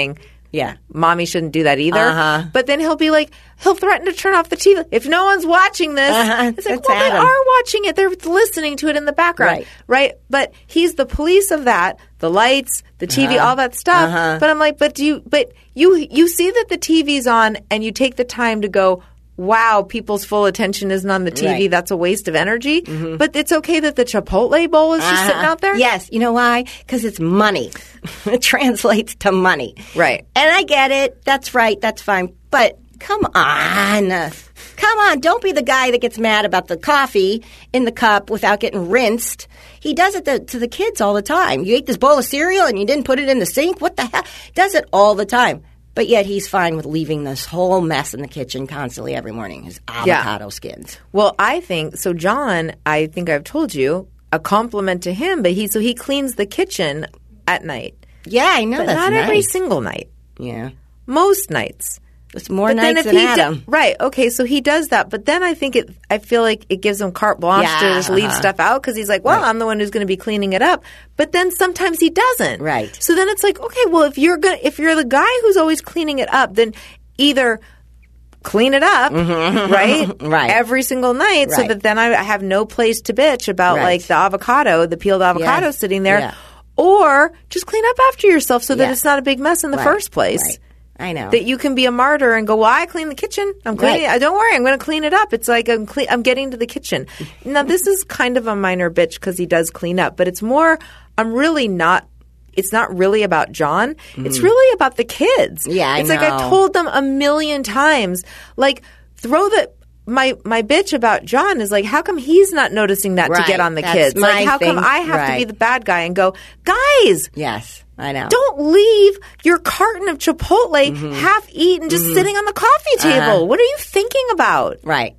[SPEAKER 5] Yeah.
[SPEAKER 4] Mommy shouldn't do that either.
[SPEAKER 5] Uh-huh.
[SPEAKER 4] But then he'll be like, he'll threaten to turn off the T V. If no one's watching this,
[SPEAKER 5] Uh-huh.
[SPEAKER 4] it's like,
[SPEAKER 5] That's
[SPEAKER 4] well, they
[SPEAKER 5] Adam.
[SPEAKER 4] are watching it. They're listening to it in the background.
[SPEAKER 5] Right.
[SPEAKER 4] Right? But he's the police of that, the lights, the T V,
[SPEAKER 5] Uh-huh.
[SPEAKER 4] all that stuff.
[SPEAKER 5] Uh-huh.
[SPEAKER 4] But I'm like, but do you, but you, you see that the T V's on and you take the time to go, wow, people's full attention isn't on the T V.
[SPEAKER 5] Right.
[SPEAKER 4] That's a waste of energy. Mm-hmm. But it's okay that the Chipotle bowl is just
[SPEAKER 5] Uh-huh.
[SPEAKER 4] sitting out there?
[SPEAKER 5] Yes. You know why? Because it's money. It translates to money.
[SPEAKER 4] Right.
[SPEAKER 5] And I get it. That's right. That's fine. But come on. Come on. Don't be the guy that gets mad about the coffee in the cup without getting rinsed. He does it to, to the kids all the time. You ate this bowl of cereal and you didn't put it in the sink? What the hell? Does it all the time. But yet he's fine with leaving this whole mess in the kitchen constantly every morning, his avocado
[SPEAKER 4] Yeah.
[SPEAKER 5] skins.
[SPEAKER 4] Well, I think so. John, I think I've told you a compliment to him, but he so he cleans the kitchen at night,
[SPEAKER 5] Yeah, I know.
[SPEAKER 4] but
[SPEAKER 5] that's
[SPEAKER 4] not
[SPEAKER 5] nice.
[SPEAKER 4] every single night.
[SPEAKER 5] Yeah.
[SPEAKER 4] Most nights.
[SPEAKER 5] It's more
[SPEAKER 4] But then
[SPEAKER 5] nights
[SPEAKER 4] if
[SPEAKER 5] than
[SPEAKER 4] he
[SPEAKER 5] Adam.
[SPEAKER 4] did, right? Okay, so he does that, but then I think it. I feel like it gives him carte blanche
[SPEAKER 5] Yeah,
[SPEAKER 4] to just leave
[SPEAKER 5] uh-huh.
[SPEAKER 4] stuff out because he's like, well,
[SPEAKER 5] Right.
[SPEAKER 4] I'm the one who's going to be cleaning it up. But then sometimes he doesn't.
[SPEAKER 5] Right.
[SPEAKER 4] So then it's like, okay, well, if you're gonna, if you're the guy who's always cleaning it up, then either clean it up, right?
[SPEAKER 5] Right.
[SPEAKER 4] Every single night so
[SPEAKER 5] Right.
[SPEAKER 4] that then I I have no place to bitch about
[SPEAKER 5] Right.
[SPEAKER 4] like the avocado, the peeled avocado
[SPEAKER 5] Yeah.
[SPEAKER 4] sitting there.
[SPEAKER 5] Yeah.
[SPEAKER 4] Or just clean up after yourself so that
[SPEAKER 5] Yeah.
[SPEAKER 4] it's not a big mess in the
[SPEAKER 5] Right.
[SPEAKER 4] first place.
[SPEAKER 5] Right. I know.
[SPEAKER 4] That you can be a martyr and go, well, I clean the kitchen. I'm cleaning
[SPEAKER 5] Right.
[SPEAKER 4] it. Don't worry, I'm going to clean it up. It's like I'm cle- I'm getting to the kitchen. Now, this is kind of a minor bitch because he does clean up, but it's more, I'm really not, it's not really about John. It's really about the kids.
[SPEAKER 5] Yeah, I
[SPEAKER 4] It's like I
[SPEAKER 5] know.
[SPEAKER 4] told them a million times, like, throw the, my my bitch about John is like, how come he's not noticing that to
[SPEAKER 5] Right.
[SPEAKER 4] get on the
[SPEAKER 5] That's
[SPEAKER 4] kids?
[SPEAKER 5] my
[SPEAKER 4] Like, how come
[SPEAKER 5] thing.
[SPEAKER 4] I have to be
[SPEAKER 5] Right.
[SPEAKER 4] the bad guy and go, guys,
[SPEAKER 5] Yes, I know.
[SPEAKER 4] don't leave your carton of Chipotle
[SPEAKER 5] Mm-hmm.
[SPEAKER 4] half eaten just sitting on the coffee table.
[SPEAKER 5] Uh-huh.
[SPEAKER 4] What are you thinking about?
[SPEAKER 5] Right.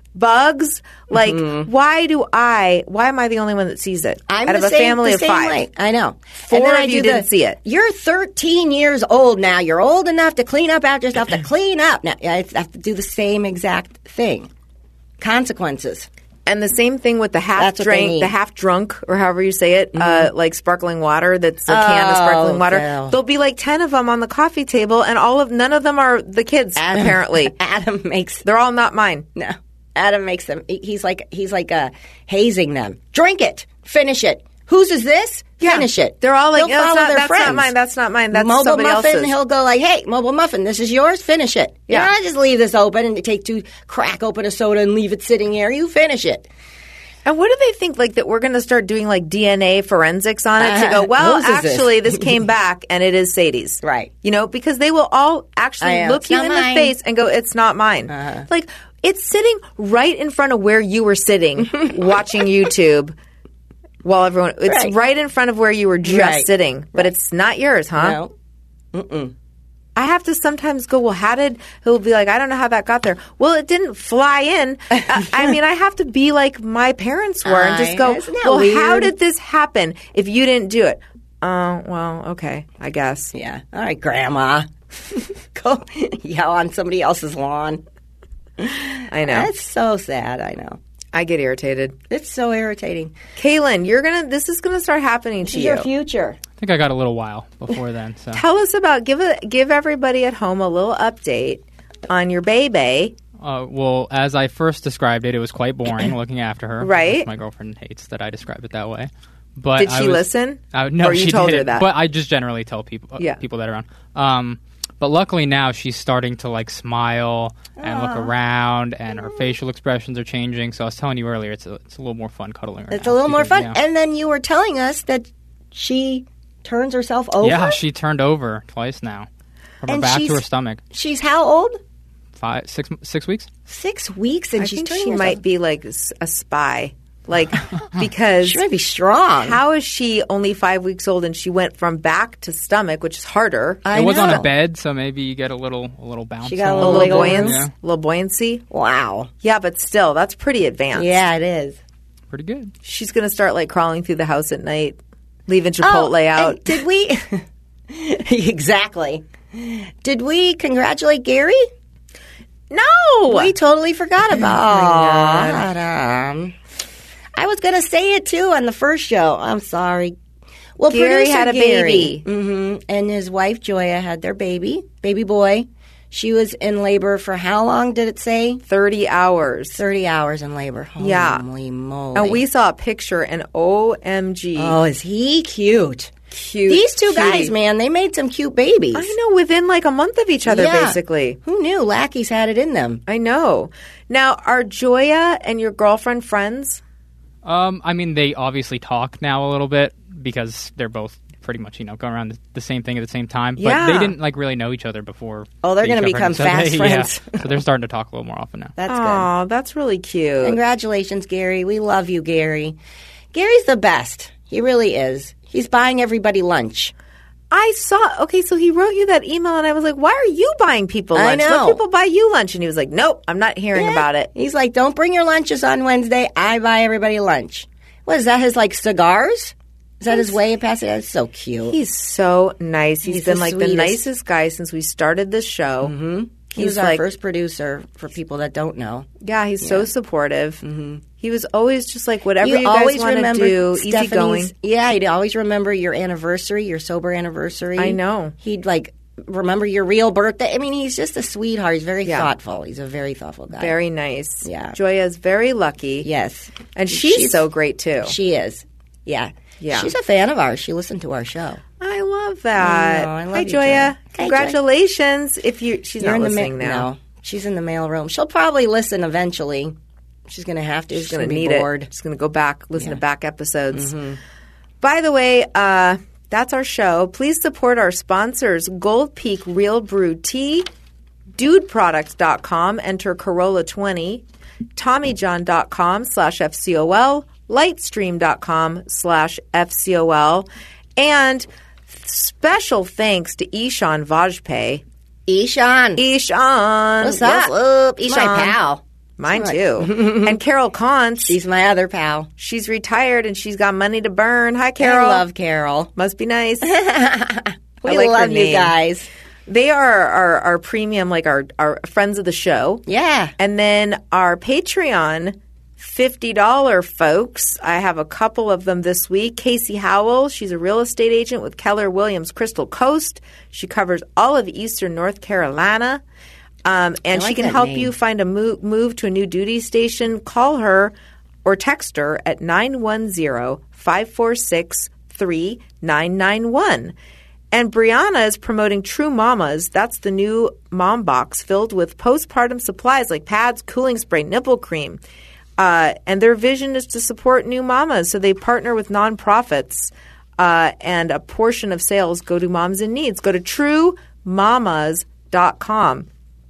[SPEAKER 4] Bugs? Like, why do I, why am I the only one that sees it?
[SPEAKER 5] Mm-hmm. I'm
[SPEAKER 4] Out
[SPEAKER 5] the
[SPEAKER 4] of a
[SPEAKER 5] same,
[SPEAKER 4] family
[SPEAKER 5] the
[SPEAKER 4] of
[SPEAKER 5] same
[SPEAKER 4] five.
[SPEAKER 5] way. I know.
[SPEAKER 4] Four
[SPEAKER 5] And then
[SPEAKER 4] of
[SPEAKER 5] I
[SPEAKER 4] you
[SPEAKER 5] do
[SPEAKER 4] didn't
[SPEAKER 5] the,
[SPEAKER 4] see it.
[SPEAKER 5] You're thirteen years old now. You're old enough to clean up after yourself, to clean up. Now, I have to do the same exact thing. Consequences.
[SPEAKER 4] And the same thing with the half
[SPEAKER 5] That's what they
[SPEAKER 4] drink,
[SPEAKER 5] need.
[SPEAKER 4] the half drunk, or however you say it, uh, like sparkling water. That's a can of
[SPEAKER 5] Oh,
[SPEAKER 4] sparkling water.
[SPEAKER 5] no.
[SPEAKER 4] There'll be like ten of them on the coffee table, and all of none of them are the kids.
[SPEAKER 5] Adam,
[SPEAKER 4] Apparently,
[SPEAKER 5] Adam makes
[SPEAKER 4] they're all not mine.
[SPEAKER 5] no. Adam makes them. he- He's like he's like uh, hazing them. Drink it. Finish it. Whose is this?
[SPEAKER 4] Yeah.
[SPEAKER 5] Finish it.
[SPEAKER 4] They're all like,
[SPEAKER 5] They'll
[SPEAKER 4] "No, it's
[SPEAKER 5] follow
[SPEAKER 4] not-
[SPEAKER 5] their
[SPEAKER 4] that's not
[SPEAKER 5] friends.
[SPEAKER 4] mine, that's not mine, that's
[SPEAKER 5] Mobile
[SPEAKER 4] somebody
[SPEAKER 5] Muffin,
[SPEAKER 4] else's."
[SPEAKER 5] He'll go like, "Hey, Mobile Muffin, this is yours. Finish it.
[SPEAKER 4] Yeah.
[SPEAKER 5] You know, just leave this open and take two, crack open a soda and leave it sitting here. You finish it."
[SPEAKER 4] And what do they think, like, that we're going to start doing, like, D N A forensics on it to
[SPEAKER 5] Uh,
[SPEAKER 4] go, well,
[SPEAKER 5] whose is this?
[SPEAKER 4] actually, this came back and it is Sadie's.
[SPEAKER 5] Right.
[SPEAKER 4] You know, because they will all actually
[SPEAKER 5] I know.
[SPEAKER 4] look
[SPEAKER 5] It's
[SPEAKER 4] you
[SPEAKER 5] not
[SPEAKER 4] in
[SPEAKER 5] mine.
[SPEAKER 4] the face and go, it's not mine.
[SPEAKER 5] Uh-huh.
[SPEAKER 4] Like, it's sitting right in front of where you were sitting watching YouTube while everyone, it's
[SPEAKER 5] Right.
[SPEAKER 4] right. in front of where you were just
[SPEAKER 5] Right.
[SPEAKER 4] sitting, but it's not yours, huh?
[SPEAKER 5] No. Mm-mm.
[SPEAKER 4] I have to sometimes go, well, how did, he'll be like, I don't know how that got there. Well, it didn't fly in. I, I mean, I have to be like my parents were and just go,
[SPEAKER 5] Isn't that
[SPEAKER 4] well, how
[SPEAKER 5] weird?
[SPEAKER 4] did this happen if you didn't do it? Oh, well, okay, I guess.
[SPEAKER 5] Yeah. All right, Grandma. Go yell on somebody else's lawn.
[SPEAKER 4] I know.
[SPEAKER 5] That's so sad. I know.
[SPEAKER 4] I get irritated.
[SPEAKER 5] It's so irritating.
[SPEAKER 4] Kaylin, you're going to, this is going to start happening
[SPEAKER 5] This
[SPEAKER 4] to
[SPEAKER 5] is
[SPEAKER 4] you.
[SPEAKER 5] your future.
[SPEAKER 9] I think I got a little while before then. So
[SPEAKER 4] Tell us about, give a, give everybody at home a little update on your baby.
[SPEAKER 9] Uh, well, as I first described it, it was quite boring looking after her.
[SPEAKER 4] Right.
[SPEAKER 9] Which my girlfriend hates that I describe it that way. But
[SPEAKER 4] Did
[SPEAKER 9] I
[SPEAKER 4] she
[SPEAKER 9] was-
[SPEAKER 4] listen?
[SPEAKER 9] Uh, no,
[SPEAKER 4] Or you
[SPEAKER 9] she
[SPEAKER 4] told her
[SPEAKER 9] didn't.
[SPEAKER 4] that?
[SPEAKER 9] But I just generally tell people uh,
[SPEAKER 4] Yeah.
[SPEAKER 9] people that are around. Um, but luckily now she's starting to like smile and look around, and her facial expressions are changing. So I was telling you earlier, it's a, it's a little more fun cuddling her.
[SPEAKER 5] It's
[SPEAKER 9] now
[SPEAKER 5] a little more
[SPEAKER 9] because,
[SPEAKER 5] fun.
[SPEAKER 9] yeah.
[SPEAKER 5] And then you were telling us that she turns herself over.
[SPEAKER 9] Yeah, she turned over twice now, from her
[SPEAKER 5] And
[SPEAKER 9] back to
[SPEAKER 5] she's-
[SPEAKER 9] her stomach.
[SPEAKER 5] She's how old?
[SPEAKER 9] Five, six, six weeks.
[SPEAKER 5] Six weeks, and
[SPEAKER 4] I
[SPEAKER 5] she's
[SPEAKER 4] think
[SPEAKER 5] turning
[SPEAKER 4] she
[SPEAKER 5] herself.
[SPEAKER 4] might be like s- a spy. Like, because
[SPEAKER 5] She might be strong.
[SPEAKER 4] how is she only five weeks old and she went from back to stomach, which is harder?
[SPEAKER 5] I
[SPEAKER 9] it was on
[SPEAKER 5] know.
[SPEAKER 9] a bed, so maybe you get a little a little bounce.
[SPEAKER 5] She got a
[SPEAKER 4] a
[SPEAKER 5] little
[SPEAKER 4] little
[SPEAKER 5] wiggle room.
[SPEAKER 4] buoyancy,
[SPEAKER 9] Yeah.
[SPEAKER 4] little buoyancy.
[SPEAKER 5] Wow.
[SPEAKER 4] Yeah, but still, that's pretty advanced.
[SPEAKER 5] Yeah, it is.
[SPEAKER 9] Pretty good.
[SPEAKER 4] She's gonna start like crawling through the house at night, leaving Chipotle
[SPEAKER 5] Oh,
[SPEAKER 4] out.
[SPEAKER 5] and did we? Exactly. Did we congratulate Gary?
[SPEAKER 4] No,
[SPEAKER 5] We totally forgot about Adam. I was going to say it too on the first show. I'm sorry. Well,
[SPEAKER 4] Gary
[SPEAKER 5] producer
[SPEAKER 4] had a
[SPEAKER 5] Gary,
[SPEAKER 4] baby.
[SPEAKER 5] hmm and his wife Joya had their baby, baby boy. She was in labor for how long? Did it say?
[SPEAKER 4] thirty hours.
[SPEAKER 5] Thirty hours in labor. Holy
[SPEAKER 4] Yeah.
[SPEAKER 5] moly!
[SPEAKER 4] And we saw a picture, and O M G.
[SPEAKER 5] Oh, is he cute?
[SPEAKER 4] Cute.
[SPEAKER 5] These two
[SPEAKER 4] cutie.
[SPEAKER 5] guys, man, they made some cute babies.
[SPEAKER 4] I know, within like a month of each other,
[SPEAKER 5] Yeah.
[SPEAKER 4] basically.
[SPEAKER 5] Who knew? Lackeys had it in them.
[SPEAKER 4] I know. Now, are Joya and your girlfriend friends?
[SPEAKER 9] Um, I mean, they obviously talk now a little bit because they're both pretty much, you know, going around the, the same thing at the same time. But
[SPEAKER 4] Yeah.
[SPEAKER 9] they didn't like really know each other before.
[SPEAKER 5] Oh, they're
[SPEAKER 9] going
[SPEAKER 5] gonna
[SPEAKER 9] to
[SPEAKER 5] become fast
[SPEAKER 9] they,
[SPEAKER 5] friends.
[SPEAKER 9] Yeah. So they're starting to talk a little more often now.
[SPEAKER 5] That's good.
[SPEAKER 4] Oh, that's really cute.
[SPEAKER 5] Congratulations, Gary. We love you, Gary. Gary's the best. He really is. He's buying everybody lunch.
[SPEAKER 4] I saw, okay, so he wrote you that email, and I was like, why are you buying people
[SPEAKER 5] I
[SPEAKER 4] lunch?
[SPEAKER 5] know.
[SPEAKER 4] Let people buy you lunch. And he was like, nope, I'm not hearing
[SPEAKER 5] Yeah.
[SPEAKER 4] about it.
[SPEAKER 5] He's like, don't bring your lunches on Wednesday. I buy everybody lunch. What is that? His like cigars? Is that his way of passing? That's so cute.
[SPEAKER 4] He's so nice. He's
[SPEAKER 5] He's
[SPEAKER 4] been
[SPEAKER 5] the
[SPEAKER 4] like the
[SPEAKER 5] sweetest.
[SPEAKER 4] nicest guy since we started this show. Mm-hmm.
[SPEAKER 5] He was our first producer for people that don't know.
[SPEAKER 4] Yeah, he's so supportive. Mm-hmm. He was always just like, whatever you,
[SPEAKER 5] You
[SPEAKER 4] guys
[SPEAKER 5] always
[SPEAKER 4] want to
[SPEAKER 5] remember
[SPEAKER 4] do,
[SPEAKER 5] Stephanie's-
[SPEAKER 4] easygoing.
[SPEAKER 5] Yeah, he'd always remember your anniversary, your sober anniversary.
[SPEAKER 4] I know.
[SPEAKER 5] He'd like remember your real birthday. I mean, he's just a sweetheart. He's very
[SPEAKER 4] Yeah.
[SPEAKER 5] thoughtful. He's a very thoughtful guy.
[SPEAKER 4] Very nice.
[SPEAKER 5] Yeah.
[SPEAKER 4] Joya's very lucky.
[SPEAKER 5] Yes.
[SPEAKER 4] And she's,
[SPEAKER 5] She's-
[SPEAKER 4] so great, too.
[SPEAKER 5] She is. Yeah.
[SPEAKER 4] Yeah.
[SPEAKER 5] She's a fan of ours. She listened to our show.
[SPEAKER 4] I love that.
[SPEAKER 5] I know, I love
[SPEAKER 4] Hi,
[SPEAKER 5] you,
[SPEAKER 4] Joya.
[SPEAKER 5] Joya. Hi, Joy.
[SPEAKER 4] Congratulations. If you, she's
[SPEAKER 5] You're
[SPEAKER 4] not
[SPEAKER 5] in the
[SPEAKER 4] listening
[SPEAKER 5] ma-
[SPEAKER 4] now.
[SPEAKER 5] No. She's in the mail room. She'll probably listen eventually. She's going to have to. She's,
[SPEAKER 4] She's going to
[SPEAKER 5] be
[SPEAKER 4] need
[SPEAKER 5] bored.
[SPEAKER 4] it. She's going to go back, listen to back episodes. By the way, uh, that's our show. Please support our sponsors, Gold Peak Real Brew Tea, dude products dot com, enter Corolla twenty, tommyjohn dot com slash F C O L, lightstream dot com slash F C O L, and special thanks to Ishan Vajpayee.
[SPEAKER 5] Ishan.
[SPEAKER 4] Ishan.
[SPEAKER 5] What's up?
[SPEAKER 4] What's up,
[SPEAKER 5] He's my
[SPEAKER 4] Ishan?
[SPEAKER 5] pal.
[SPEAKER 4] Mine too. And Carol Kantz.
[SPEAKER 5] She's my other pal.
[SPEAKER 4] She's retired and she's got money to burn. Hi,
[SPEAKER 5] I
[SPEAKER 4] Carol.
[SPEAKER 5] love Carol.
[SPEAKER 4] Must be nice.
[SPEAKER 5] We
[SPEAKER 4] like her
[SPEAKER 5] love you
[SPEAKER 4] name.
[SPEAKER 5] guys.
[SPEAKER 4] They are our, our premium, like our, our friends of the show.
[SPEAKER 5] Yeah.
[SPEAKER 4] And then our Patreon fifty dollars folks. I have a couple of them this week. Casey Howell. She's a real estate agent with Keller Williams Crystal Coast. She covers all of eastern North Carolina. Um, and
[SPEAKER 5] I
[SPEAKER 4] she
[SPEAKER 5] like
[SPEAKER 4] can
[SPEAKER 5] that
[SPEAKER 4] help
[SPEAKER 5] name.
[SPEAKER 4] you find a move, move to a new duty station. Call her or text her at nine one zero, five four six, three nine nine one. And Brianna is promoting True Mamas. That's the new mom box filled with postpartum supplies like pads, cooling spray, nipple cream. Uh, and their vision is to support new mamas. So they partner with nonprofits, uh, and a portion of sales go to moms in needs. Go to true mamas dot com.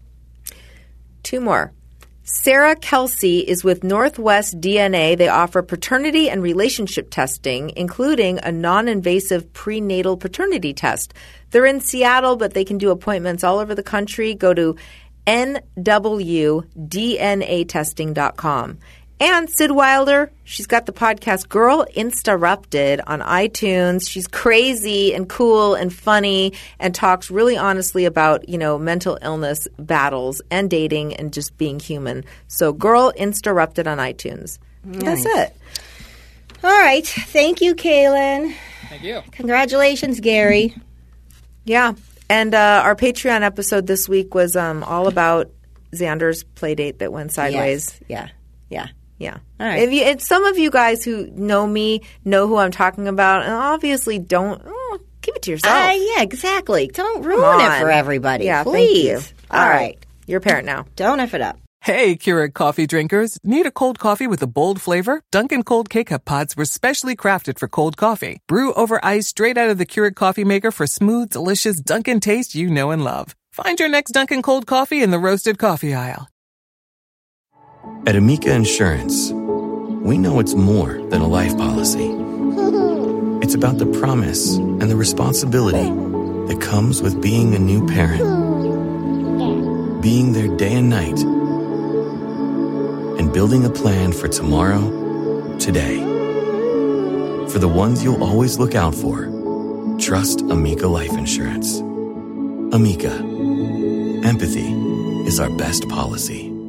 [SPEAKER 4] Two more. Sarah Kelsey is with Northwest D N A. They offer paternity and relationship testing, including a non-invasive prenatal paternity test. They're in Seattle, but they can do appointments all over the country. Go to N W D N A testing dot com. And Sid Wilder, she's got the podcast Girl Instarrupted on iTunes. She's crazy and cool and funny and talks really honestly about, you know, mental illness battles and dating and just being human. So Girl Instarrupted on iTunes. That's it.
[SPEAKER 5] All right. Thank you, Kaylin.
[SPEAKER 9] Thank you.
[SPEAKER 5] Congratulations, Gary.
[SPEAKER 4] Yeah. And uh, our Patreon episode this week was um, all about Xander's playdate that went sideways.
[SPEAKER 5] Yes. Yeah. Yeah.
[SPEAKER 4] Yeah.
[SPEAKER 5] All right.
[SPEAKER 4] If you, and some of you guys who know me know who I'm talking about, and obviously don't oh, keep it to yourself.
[SPEAKER 5] Uh, yeah, exactly. Don't
[SPEAKER 4] Come
[SPEAKER 5] ruin it
[SPEAKER 4] on.
[SPEAKER 5] for everybody.
[SPEAKER 4] Yeah,
[SPEAKER 5] please.
[SPEAKER 4] thank you.
[SPEAKER 5] All right.
[SPEAKER 4] You're a parent now.
[SPEAKER 5] Don't F it up.
[SPEAKER 2] Hey, Keurig coffee drinkers. Need a cold coffee with a bold flavor? Dunkin' Cold K-Cup pods were specially crafted for cold coffee. Brew over ice straight out of the Keurig coffee maker for smooth, delicious Dunkin' taste you know and love. Find your next Dunkin' Cold coffee in the roasted coffee aisle.
[SPEAKER 10] At Amica Insurance, we know it's more than a life policy. It's about the promise and the responsibility that comes with being a new parent. Being there day and night. And building a plan for tomorrow, today. For the ones you'll always look out for, trust Amica Life Insurance. Amica. Empathy is our best policy.